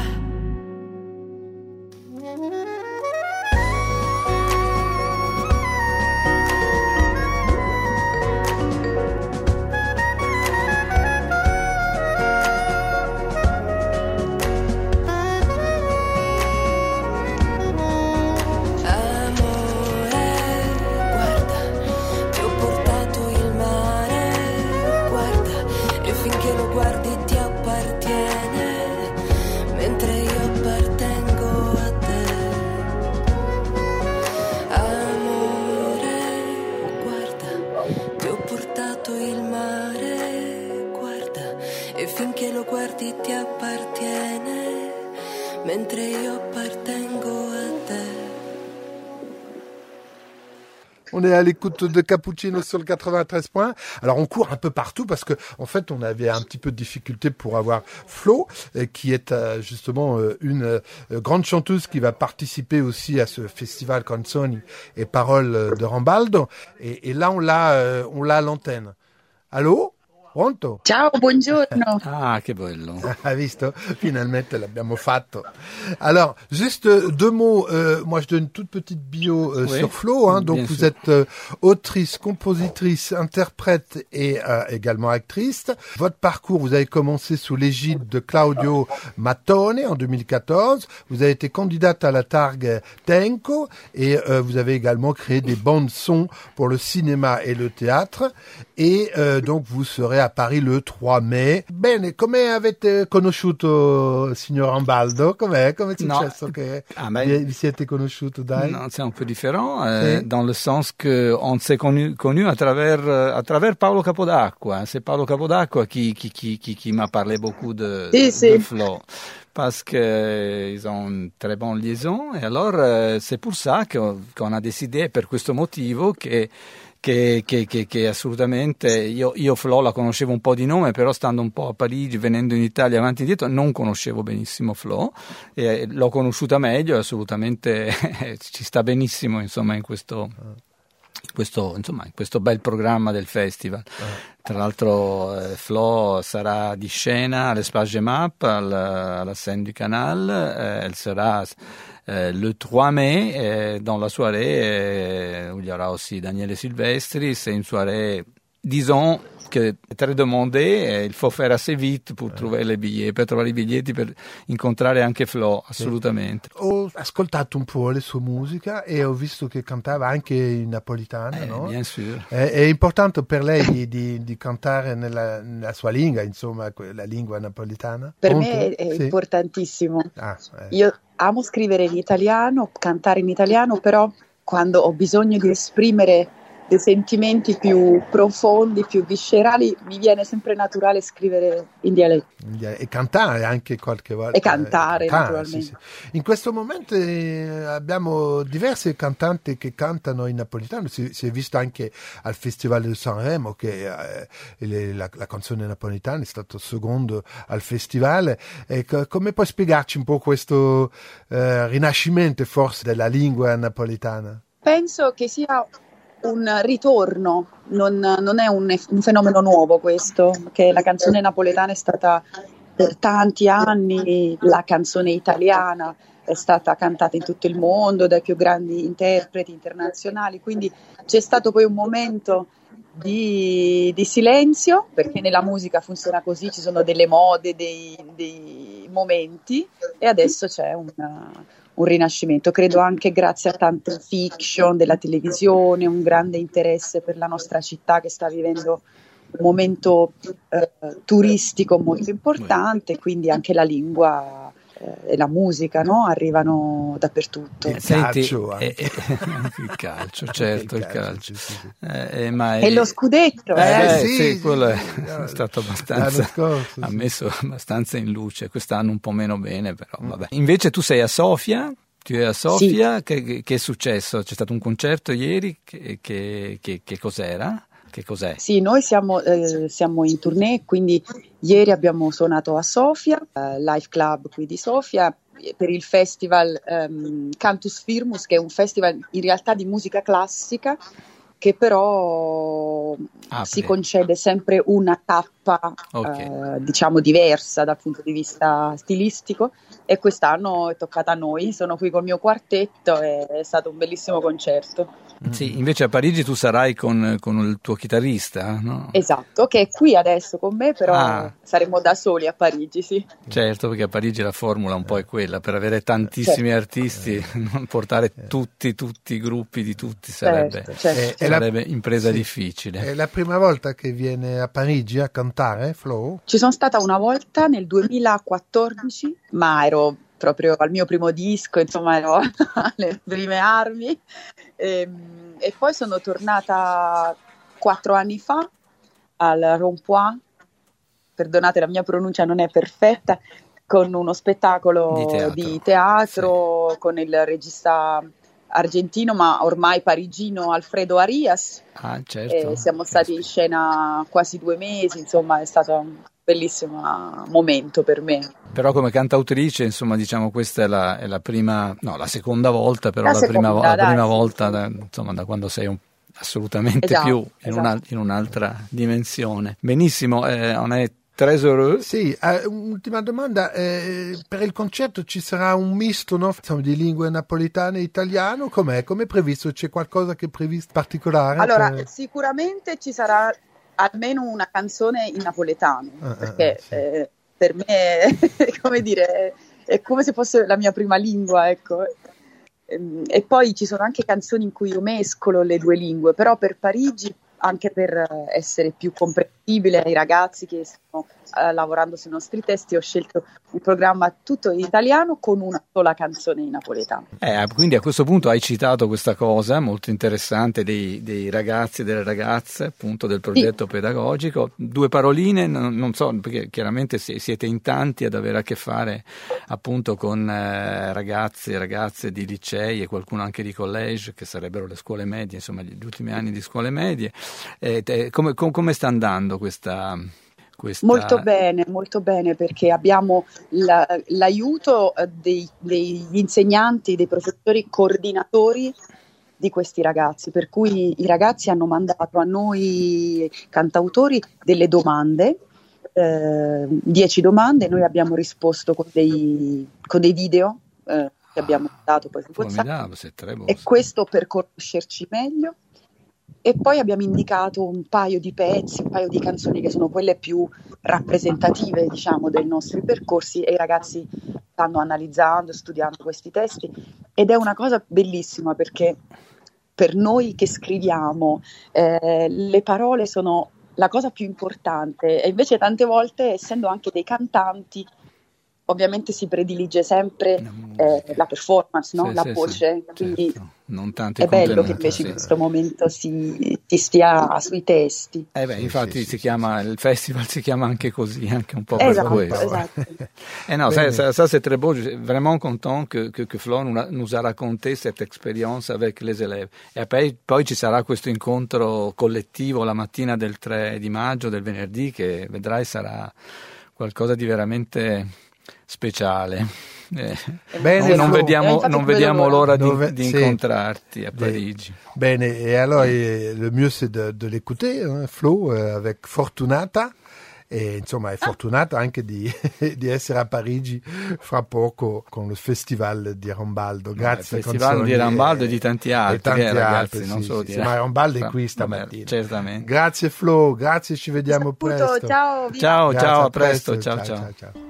Guardi ti appartiene mentre io appartengo a te. On est à l'écoute de Cappuccino sur le quatre-vingt-treize points. Alors on court un peu partout parce que en fait on avait un petit peu de difficulté pour avoir Flo, qui est euh, justement euh, une euh, grande chanteuse qui va participer aussi à ce festival Canzoni et Paroles de Rambaldo. Et, et là on l'a, euh, on l'a à l'antenne. Allô? Pronto? Ciao, buongiorno. Ah, che bello. Hai visto? Finalmente l'abbiamo fatto. Alors, juste deux mots. Euh, moi, je donne une toute petite bio euh, oui, sur Flo. Hein, donc, vous sûr. êtes euh, autrice, compositrice, interprète et euh, également actrice. Votre parcours, vous avez commencé sous l'égide de Claudio Mattone en deux mille quatorze. Vous avez été candidate à la Targa Tenco et euh, vous avez également créé des bandes son pour le cinéma et le théâtre. Et euh, donc, vous serez à Paris le trois mai. Bene, come avete conosciuto signor Rambaldo? Com'è? Come è successo no. che ah, vi, vi siete conosciuto, dai? Non, c'est un peu différent, euh, sì. Dans le sens que on s'est connu, connu à travers, à travers Paolo Capodacqua. C'est Paolo Capodacqua qui, qui, qui, qui, qui m'a parlé beaucoup de, sì, de, sì. de Flo. Parce qu'ils ont une très bonne liaison. Et alors, euh, c'est pour ça que, qu'on a décidé, per questo motivo, che Che, che, che, che assolutamente io, io Flo la conoscevo un po' di nome, però stando un po' a Parigi, venendo in Italia avanti e indietro, non conoscevo benissimo Flo e l'ho conosciuta meglio e assolutamente ci sta benissimo, insomma, in questo, in questo, insomma, in questo bel programma del festival. Tra l'altro eh, Flo sarà di scena all'Espace Gemap, alla, alla scène du Canal, eh, elle sera Euh, le trois mai, euh, dans la soirée, euh, où il y aura aussi Daniele Silvestri. C'est une soirée, disons, che è très demandée e il faut faire assez vite pour trouver les billets, per trovare i biglietti per incontrare anche Flo, assolutamente. Sì. Ho ascoltato un po' le sue musiche e ho visto che cantava anche in napolitano, eh, no? Bien sûr. È, è importante per lei di, di, di cantare nella, nella sua lingua, insomma, la lingua napolitana? Per Pronto? me è sì. importantissimo. Ah, eh. Io amo scrivere in italiano, cantare in italiano, però quando ho bisogno di esprimere dei sentimenti più profondi, più viscerali, mi viene sempre naturale scrivere in dialetto. E cantare anche qualche volta. E cantare, eh, cantare naturalmente. Sì, sì. In questo momento eh, abbiamo diversi cantanti che cantano in napolitano, si, si è visto anche al Festival di Sanremo che eh, la, la canzone napolitana è stato secondo al festival. E co- come puoi spiegarci un po' questo eh, rinascimento forse della lingua napolitana? Penso che sia un ritorno, non, non è un, un fenomeno nuovo questo, che la canzone napoletana è stata per tanti anni la canzone italiana, è stata cantata in tutto il mondo dai più grandi interpreti internazionali, quindi c'è stato poi un momento di, di silenzio, perché nella musica funziona così, ci sono delle mode, dei, dei momenti, e adesso c'è una... un rinascimento, credo anche grazie a tante fiction della televisione, un grande interesse per la nostra città che sta vivendo un momento eh, turistico molto importante, quindi anche la lingua eh, e la musica, no? Arrivano dappertutto. Il calcio, anche. Eh, eh, il calcio, certo, il calcio. Il calcio. Sì, sì. Eh, ma è... E lo scudetto, eh, eh? sì, sì, sì, quello sì, è sì, stato abbastanza, scorso, ha sì. messo abbastanza in luce, quest'anno un po' meno bene, però mm. vabbè. Invece tu sei a Sofia? Tu sei a Sofia, sì. che, che è successo? C'è stato un concerto ieri, che, che, che, che cos'era? Che cos'è? Sì, noi siamo, eh, siamo in tournée, quindi ieri abbiamo suonato a Sofia, eh, Live Club qui di Sofia, per il festival um, Cantus Firmus, che è un festival in realtà di musica classica, che però Apre. si concede sempre una tappa Okay. eh, diciamo diversa dal punto di vista stilistico, e quest'anno è toccata a noi, sono qui col mio quartetto e è stato un bellissimo concerto. Sì, invece a Parigi tu sarai con, con il tuo chitarrista, no? Esatto, che è qui adesso con me, però Ah. saremo da soli a Parigi, sì. Certo, perché a Parigi la formula un po' è quella, per avere tantissimi Certo. artisti, non portare tutti, tutti i gruppi di tutti sarebbe, Certo, certo. È la- sarebbe impresa sì. difficile. È la prima volta che viene a Parigi a cantare, Flo? Ci sono stata una volta nel duemilaquattordici, ma ero proprio al mio primo disco, insomma ero alle prime armi, e, e poi sono tornata quattro anni fa al Rond-Point, perdonate la mia pronuncia non è perfetta, con uno spettacolo Di teatro. di teatro, con il regista argentino ma ormai parigino Alfredo Arias. Ah, certo. E siamo stati in scena quasi due mesi, insomma è stato un bellissimo momento per me. Però come cantautrice, insomma, diciamo questa è la, è la prima, no, la seconda volta, però La la, prima, vo- seconda, la prima dai, sì, volta, sì. da, insomma, da quando sei un, assolutamente Esatto, più in, esatto. una- in un'altra dimensione. Benissimo, eh, on est très heureux. Sì, eh, un'ultima domanda, eh, per il concerto ci sarà un misto, no? Insomma, di lingue napoletane e italiano, com'è? Com'è previsto? C'è qualcosa che è previsto particolare? Allora, per- sicuramente ci sarà almeno una canzone in napoletano, Ah, ah, perché ah, sì. eh, per me è, come dire, è come se fosse la mia prima lingua, ecco. Ehm, E poi ci sono anche canzoni in cui io mescolo le due lingue, però per Parigi, anche per eh, essere più comprensibile ai ragazzi che stanno eh, lavorando sui nostri testi, ho scelto un programma tutto in italiano con una sola canzone in napoletano. Eh, quindi a questo punto hai citato questa cosa molto interessante dei, dei ragazzi e delle ragazze, appunto del progetto pedagogico. Due paroline, non, non so, perché chiaramente si- siete in tanti ad avere a che fare appunto con eh, ragazzi e ragazze di licei e qualcuno anche di college, che sarebbero le scuole medie, insomma gli ultimi anni di scuole medie. Eh, te- come, com- come sta andando questa... questa... Molto bene, molto bene, perché abbiamo la- l'aiuto eh, dei- degli insegnanti, dei professori coordinatori di questi ragazzi, per cui i ragazzi hanno mandato a noi cantautori delle domande, eh, dieci domande, noi abbiamo risposto con dei, con dei video eh, che abbiamo dato poi su WhatsApp, Formidabile, c'est très beau. e questo per conoscerci meglio. E poi abbiamo indicato un paio di pezzi, un paio di canzoni che sono quelle più rappresentative, diciamo, dei nostri percorsi, e i ragazzi stanno analizzando, studiando questi testi, ed è una cosa bellissima, perché per noi che scriviamo eh, le parole sono la cosa più importante, e invece tante volte, essendo anche dei cantanti, ovviamente si predilige sempre eh, la performance, no? Sì, la sì, voce, sì, quindi certo. Non tanti è bello che contenuti, invece sì. in questo momento si, si stia sui testi. Eh beh, infatti si chiama, il festival si chiama anche così, anche un po' Esatto, per questo. esatto. Eh non, ça, Bene. ça, ça, c'est très beau. Je suis vraiment content que, que, que Flo nous a, nous a raconté cette expérience avec les élèves. E poi, poi ci sarà questo incontro collettivo la mattina del tre di maggio, del venerdì, che vedrai sarà qualcosa di veramente speciale. Eh, Bene, non, non Flo. vediamo, non vediamo l'ora di, Dove- di sì. incontrarti a Beh, Parigi. Bene, et alors eh, le mieux c'est de, de l'écouter, hein, Flo, eh, avec Fortunata. E insomma è fortunata anche di, di essere a Parigi fra poco con il festival di Rambaldo. Grazie. Il festival canzoni, di Rambaldo e eh, di tanti e altri, tanti eh, ragazzi, altri, non sì, solo sì, di sì, ma Rambaldo è Vabbè, qui stamattina. certamente. Grazie Flo, grazie, ci vediamo Saluto, presto. ciao, via. Ciao, Grazie, ciao, a a presto, presto, ciao, ciao, ciao. ciao, ciao.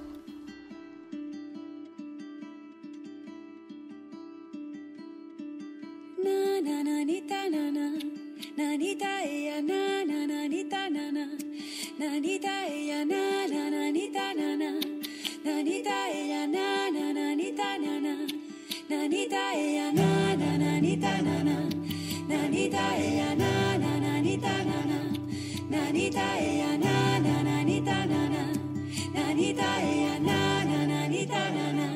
Na na na ni ta na na na ni ta e ya na na na ni ta na na na ni ta e ya na na na ni ta na na na ni ta e ya na na na ni ta na na na ni ta e ya na na na ni ta na na na ni ta e ya na na na ni ta na na na ni ta e ya na na na ni ta na na na ni ta e ya na na na ni ta na na.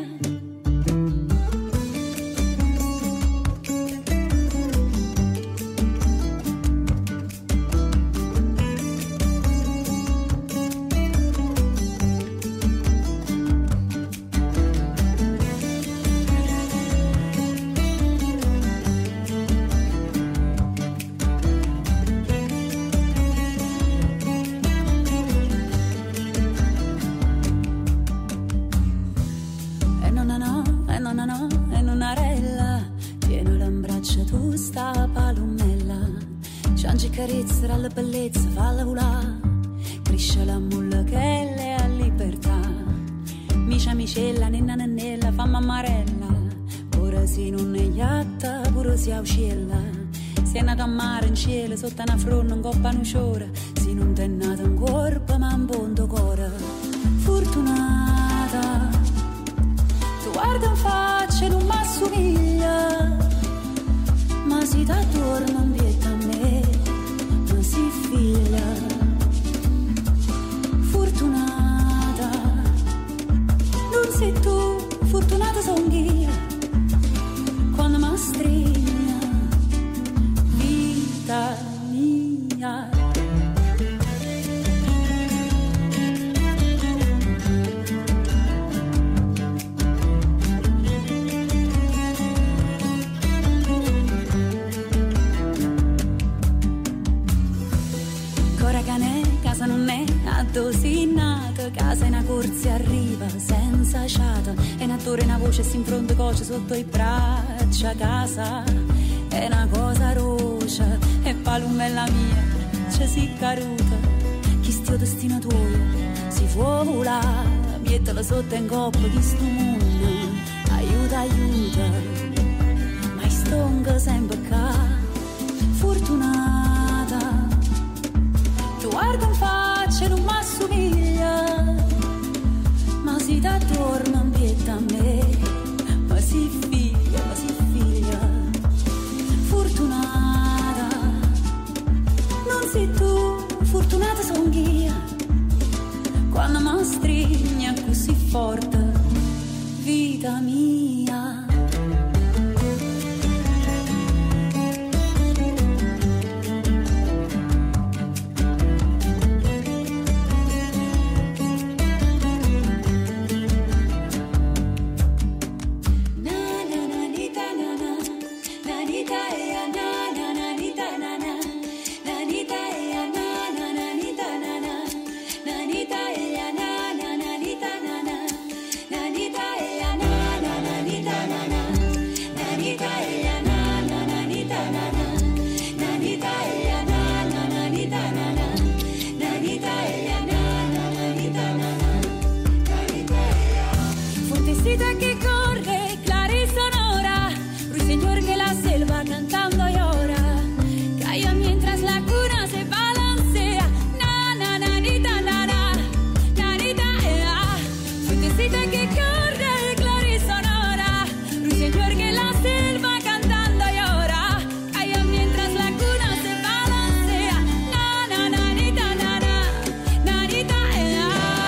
carezza, dalla bellezza, falla volare. Cresce la mulla che è a libertà. Micia micella, nenna nennella, fa mammarella. Ora si non è iatta, pure si a uscella. Si è nato a mare in cielo, sotto una fronna, un coppa nuciora. Si non è nato in corpo, ma in bondo cuore. Fortunata, tu guarda in faccia e non mi assomiglia. Ma si da torno un bietto a me, ma si figlia. Fortunata, non sei tu, fortunata son io. Quando mi stringe, vita mia. Casa non è addosinato, casa è una corsa arriva senza ciata, è un attore, una voce si impronta coce sotto i braccia, casa è una cosa rocia, e palumella mia, c'è si caruta, chi stia destino tuo, si può volare, miettela sotto in coppa di sto mondo, aiuta, aiuta, ma stonga sempre ca, fortunata. Tu guarda in faccia e non mi assomiglia, ma si da torno un pietto a me, ma si figlia, ma si figlia. Fortunata, non sei tu, fortunata son io, quando mi stringe così forte, vita mia. Que corre, clara y sonora, ruiseñor que la selva cantando llora, calla mientras la cuna se balancea, na na na nita na na, na nita ea, fuentecita que corre, clara y sonora, ruiseñor que la selva cantando llora, calla mientras la cuna se balancea, na na na nita na na, na nita ea.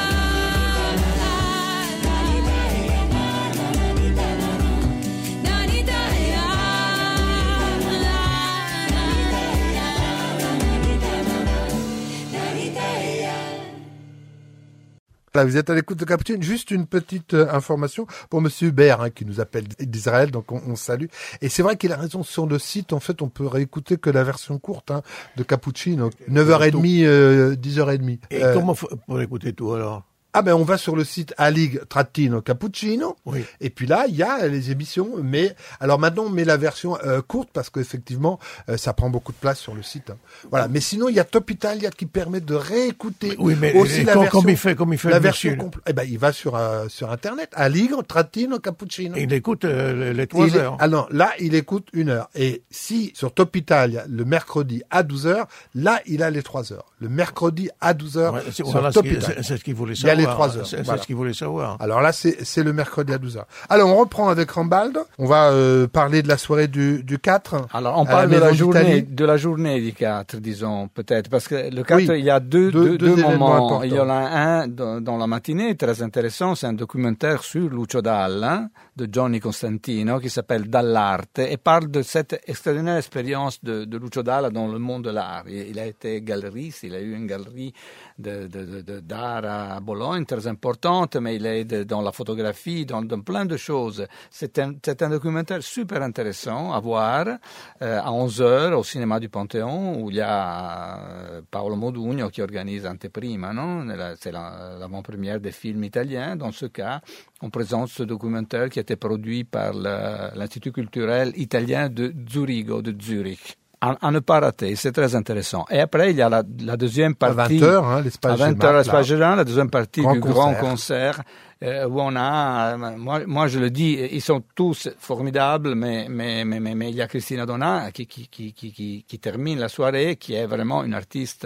Là, vous êtes à l'écoute de Cappuccino. Juste une petite euh, information pour Monsieur Hubert, hein, qui nous appelle d'Israël, donc on, on salue. Et c'est vrai qu'il a raison, sur le site, en fait, on peut réécouter que la version courte hein, de Cappuccino, neuf heures trente, euh, dix heures trente. Et euh, comment pour écouter tout alors? Ah ben on va sur le site Alig-Cappuccino, oui. Et puis là il y a les émissions, mais alors maintenant on met la version euh, courte parce qu'effectivement euh, ça prend beaucoup de place sur le site. Hein. Voilà, mais sinon il y a Top Italia qui permet de réécouter oui, mais aussi la comme, version. Comme il fait, comme il fait la le version complète. Eh ben il va sur euh, sur internet Alig-Cappuccino. Il écoute euh, les trois heures. Ah non, là il écoute une heure. Et si sur Top Italia le mercredi à douze heures, là il a les trois heures. Le mercredi à douze heures ouais, sur voilà, Top c'est, Italia. C'est ce qu'il voulait savoir. Il y a les trois heures. C'est, voilà. c'est ce qu'il voulait savoir. Alors là, c'est, c'est le mercredi à douze heures. Alors, on reprend avec Rambaldo. On va euh, parler de la soirée du, du quatre. Alors, on parle de la, journée, de la journée du quatre, disons, peut-être. Parce que le quatre, oui. il y a deux, deux, deux, deux moments. Il y en a un dans, dans la matinée, très intéressant. C'est un documentaire sur Lucio Dalla, de Johnny Constantino, qui s'appelle Dall'arte, et parle de cette extraordinaire expérience de, de Lucio Dalla dans le monde de l'art. Il a été galeriste, il a eu une galerie de, de, de, d'art à Bologne, très importante, mais il est de, dans la photographie, dans, dans plein de choses. C'est un, c'est un documentaire super intéressant à voir euh, à onze heures au cinéma du Panthéon, où il y a euh, Paolo Modugno qui organise Anteprima, non? C'est la, l'avant-première des films italiens. Dans ce cas, on présente ce documentaire qui a été produit par le, l'Institut culturel italien de Zurigo, de Zurich. à, à ne pas rater, c'est très intéressant. Et après, il y a la, la deuxième partie. À vingt heures, hein, l'espace À vingt heures, l'espace Gémap, la deuxième partie grand du concert. grand concert, euh, où on a, euh, moi, moi je le dis, ils sont tous formidables, mais, mais, mais, mais, mais il y a Cristina Donà qui, qui, qui, qui, qui, qui termine la soirée, qui est vraiment une artiste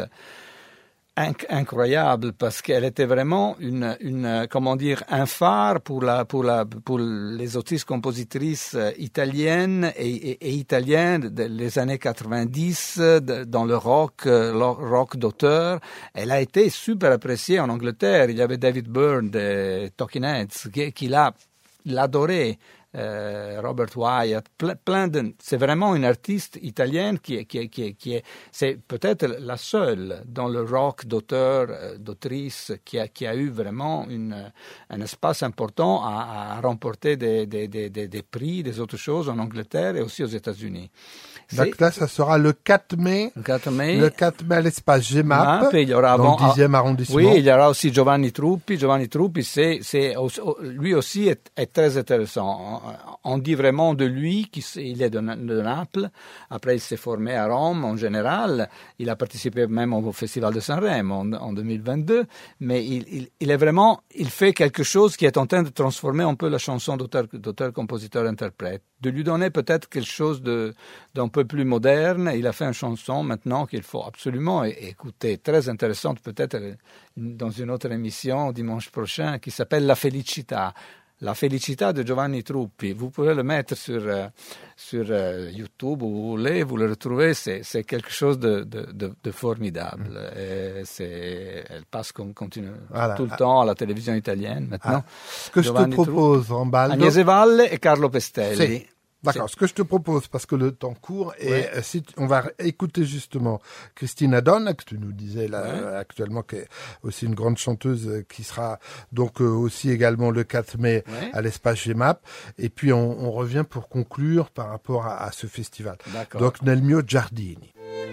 Inc- incroyable parce qu'elle était vraiment une, une, comment dire, un phare pour la, pour la, pour les autrices-compositrices italiennes et, et, et italiennes des années quatre-vingt-dix de, dans le rock, le rock d'auteur. Elle a été super appréciée en Angleterre. Il y avait David Byrne de Talking Heads qui, qui l'a, l'adorait. Euh, Robert Wyatt, plein, plein de, c'est vraiment une artiste italienne qui est, qui est, qui est, qui est, c'est peut-être la seule dans le rock d'auteur, d'autrice qui a, qui a eu vraiment une, un espace important à, à remporter des, des, des, des, des prix, des autres choses en Angleterre et aussi aux États-Unis. Donc là, ça sera le quatre mai. Le quatre mai. Le quatre mai à l'espace Gémap. Il y aura dans avant, le dixième arrondissement. Oui, il y aura aussi Giovanni Truppi. Giovanni Truppi, c'est, c'est, lui aussi est, est très intéressant. On dit vraiment de lui qu'il est de, de Naples. Après, il s'est formé à Rome en général. Il a participé même au Festival de Sanremo en, en deux mille vingt-deux. Mais il, il, il est vraiment, il fait quelque chose qui est en train de transformer un peu la chanson d'auteur, d'auteur, compositeur, interprète. De lui donner peut-être quelque chose de, d'un peu plus moderne. Il a fait une chanson maintenant qu'il faut absolument écouter. Très intéressante, peut-être dans une autre émission dimanche prochain, qui s'appelle La Felicità. La Felicità de Giovanni Truppi, vous pouvez le mettre sur, euh, sur euh, YouTube où vous voulez, vous le retrouvez, c'est, c'est quelque chose de, de, de, de formidable. Mm. Et c'est, elle passe comme continue voilà. tout le temps à la télévision italienne maintenant. Ah. Ce que Giovanni je te propose, Rambaldo, Agnese Valle et Carlo Pestelli. C'est... D'accord, ce que je te propose, parce que le temps court, et ouais. si t- on va écouter justement Cristina Donà, que tu nous disais là ouais. actuellement, qui est aussi une grande chanteuse, qui sera donc euh, aussi également le quatre mai ouais. à l'espace Gémap, et puis on, on revient pour conclure par rapport à, à ce festival. D'accord. Donc Nel mio giardini.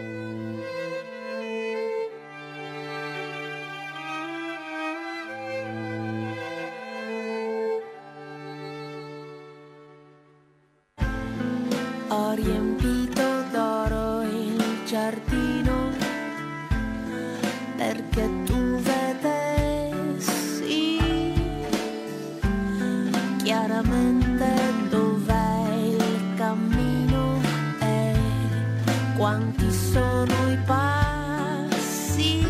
Ho riempito d'oro il giardino perché tu vedessi chiaramente dov'è il cammino e quanti sono i passi.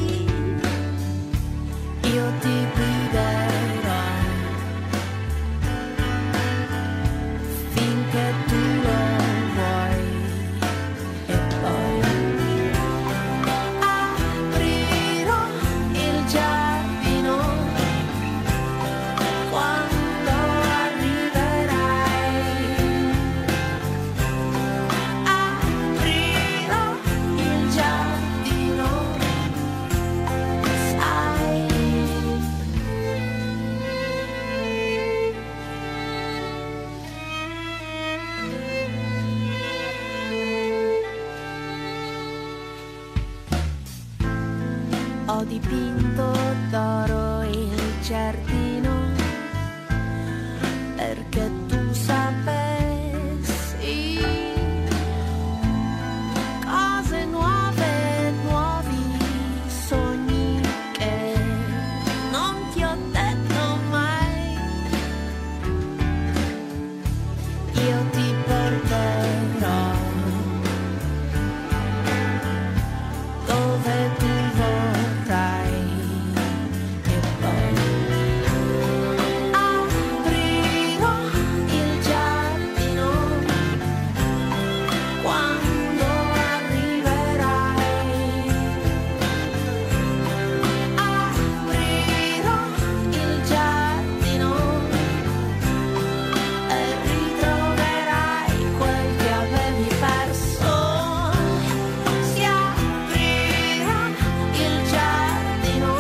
Io ti guiderò finché tu lo ho dipinto d'oro il giardino perché tu sapessi cose nuove, nuovi sogni che non ti ho detto mai. Io ti porterò dove tu vorrai e poi aprirò il giardino quando arriverai. Aprirò il giardino e ritroverai quel che avevi perso. Si aprirà il giardino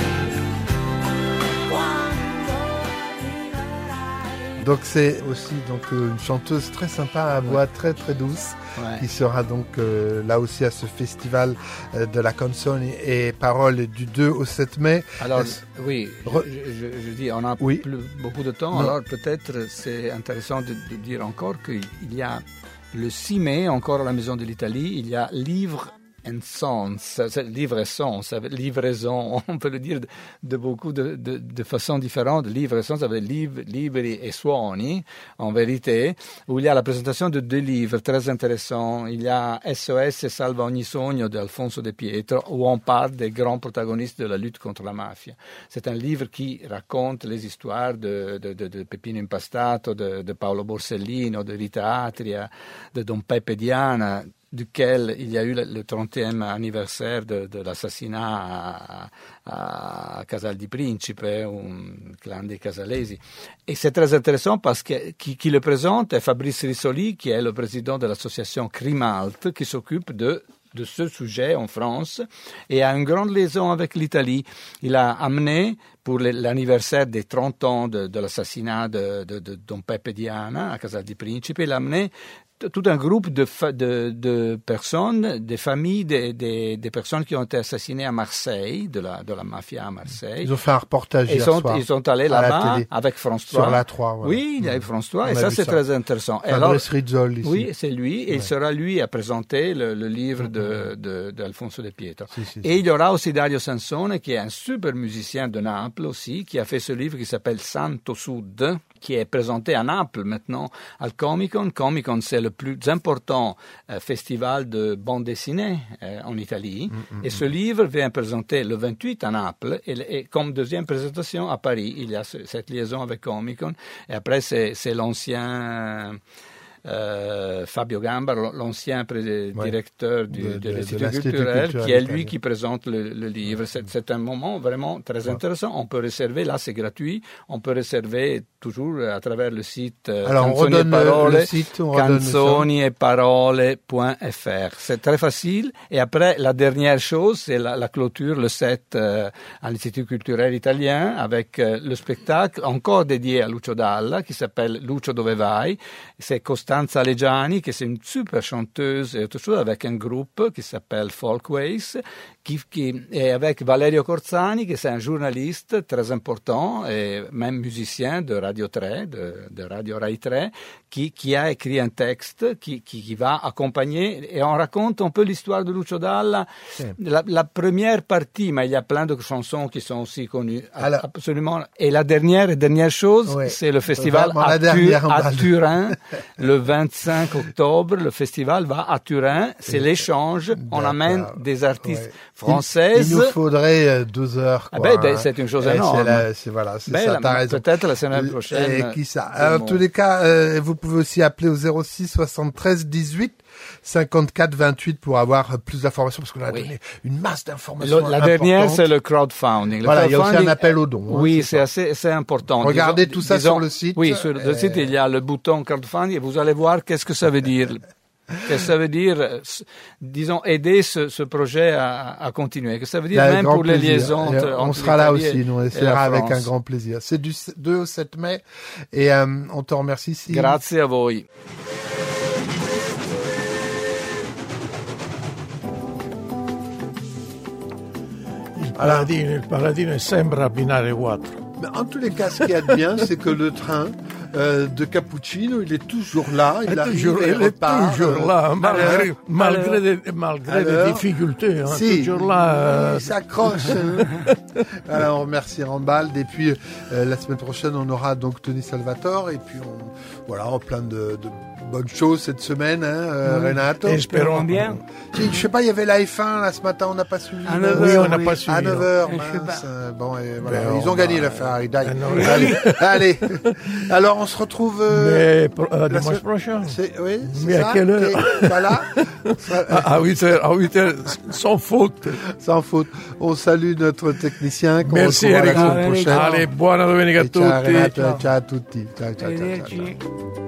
quando arriverai. Donc c'est aussi donc euh, une chanteuse très sympa, à voix ouais. très très douce, ouais. qui sera donc euh, là aussi à ce festival euh, de la canzone et paroles du deux au sept mai. Alors Est-ce... oui, Re... je, je, je dis on a oui. plus beaucoup de temps, non. Alors peut-être c'est intéressant de, de dire encore qu'il y a le six mai, encore à la Maison de l'Italie, il y a Livre and Sons, livre et sons, livraison, on peut le dire de, de beaucoup de, de, de façons différentes. Livre et sons, ça veut dire livre, libri e suoni, en vérité, où il y a la présentation de deux livres très intéressants. Il y a S O S Salva ogni sogno d'Alfonso De Pietro, où on parle des grands protagonistes de la lutte contre la mafia. C'est un livre qui raconte les histoires de, de, de, de Peppino Impastato, de, de Paolo Borsellino, de Rita Atria, de Don Peppe Diana, duquel il y a eu le, le trentième anniversaire de, de l'assassinat à, à Casal di Principe, un clan des Casalesi. Et c'est très intéressant parce que qui, qui le présente est Fabrice Rissoli, qui est le président de l'association Crimalt, qui s'occupe de de ce sujet en France et a une grande liaison avec l'Italie. Il a amené pour l'anniversaire des trente ans de, de l'assassinat de, de, de Don Peppe Diana à Casal di Principe, il a amené tout un groupe de, de, de personnes, des familles, des, des, des personnes qui ont été assassinées à Marseille, de la, de la mafia à Marseille. Ils ont fait un reportage hier ils sont, soir. Ils sont allés là-bas avec France trois. Sur la trois, voilà. Oui, il y a France trois, On et ça c'est ça. Très intéressant. Fabrice Rizzoli ici. Oui, c'est lui, et ouais. il sera lui à présenter le, le livre de, de, d'Alfonso De Pietro. Si, si, et si. il y aura aussi Dario Sansone, qui est un super musicien de Naples aussi, qui a fait ce livre qui s'appelle Santo Sud, qui est présenté à Naples maintenant, al Comic-Con. Comic-Con, c'est le plus important euh, festival de bande dessinée euh, en Italie. Mm, mm, et ce mm. livre vient présenter le vingt-huit à Naples. Et, et comme deuxième présentation à Paris, il y a ce, cette liaison avec Comic-Con. Et après, c'est, c'est l'ancien... Euh, Fabio Gamba, l'ancien pré- ouais. directeur du, de, de, de l'Institut culturel, qui est lui qui présente le, le livre. C'est, c'est un moment vraiment très intéressant. On peut réserver, là c'est gratuit, on peut réserver toujours à travers le site euh, Alors, Canzoni on e Parole, le site, on canzoni e parole point f r. C'est très facile. Et après, la dernière chose, c'est la, la clôture le sept euh, à l'Institut culturel italien avec euh, le spectacle encore dédié à Lucio Dalla qui s'appelle Lucio Dove Vai. C'est Costanza Leggiani, qui est une super chanteuse et autre chose, avec un groupe qui s'appelle Folkways, qui, qui est avec Valerio Corzani, qui est un journaliste très important et même musicien de Radio tre, de, de Radio Rai tre, qui, qui a écrit un texte qui, qui, qui va accompagner, et on raconte un peu l'histoire de Lucio Dalla, oui. la, la première partie, mais il y a plein de chansons qui sont aussi connues, Alors, absolument. Et la dernière et dernière chose, oui. c'est le festival à, tu, à Turin, le vingt-cinq octobre, le festival va à Turin, c'est l'échange, on amène des artistes ouais. françaises. Il, il nous faudrait deux heures. Quoi, ah ben, ben, c'est une chose énorme. C'est la, c'est, voilà, c'est ben, ça, la, t'as raison. Peut-être la semaine prochaine. Et qui ça Alors, en tous les cas, euh, vous pouvez aussi appeler au zéro six soixante-treize dix-huit cinquante-quatre vingt-huit pour avoir plus d'informations, parce qu'on a oui. donné une masse d'informations. Le, la dernière, c'est le crowdfunding. Le voilà, crowdfunding, il y a aussi un appel aux dons. Oui, hein, c'est, c'est assez, c'est important. Regardez disons, tout ça disons, sur le site. Oui, sur le et... site, il y a le bouton crowdfunding et vous allez voir qu'est-ce que ça veut dire. Qu'est-ce que ça veut dire, disons, aider ce, ce projet à, à continuer. Qu'est-ce que ça veut dire même pour plaisir. Les liaisons et entre on sera là aussi, et, nous, on essaiera avec un grand plaisir. C'est du deux au sept mai et euh, on te remercie. Si... Grazie a voi. Il paladino, il paladino sembra abbinare quattro. Mais en tous les cas, ce qu'il y a de bien, c'est que le train euh, de Cappuccino, il est toujours là, il, il arrive toujours, et il repart. est toujours là, malgré, malgré, des, malgré des difficultés. Hein, si, toujours là. Euh... Il s'accroche. Hein. Alors, on remercie Rambaldi. Et puis, euh, la semaine prochaine, on aura donc Tony Salvatore. Et puis, on, voilà, plein de, de bonnes choses cette semaine, hein, euh, mmh. Renato. Espérons bien. Si, je sais pas, il y avait la F un là ce matin, on n'a pas suivi. À neuf heures, oui, on n'a pas suivi. À neuf heures, mince. Bon, et voilà, ben ils ont gagné la Ferrari. Allez, allez. Alors, on se retrouve euh, Mais, euh, dimanche semaine... prochain. C'est, oui, c'est Mais ça. à quelle heure et, voilà. À huit heures, à huit heures, sans faute. Sans faute. On salue notre technicien. Merci, Enrico. La semaine prochaine. Allez, buona domenica a tutti. Ciao, Renato, ciao a tutti. Ciao, ciao, ciao, ciao.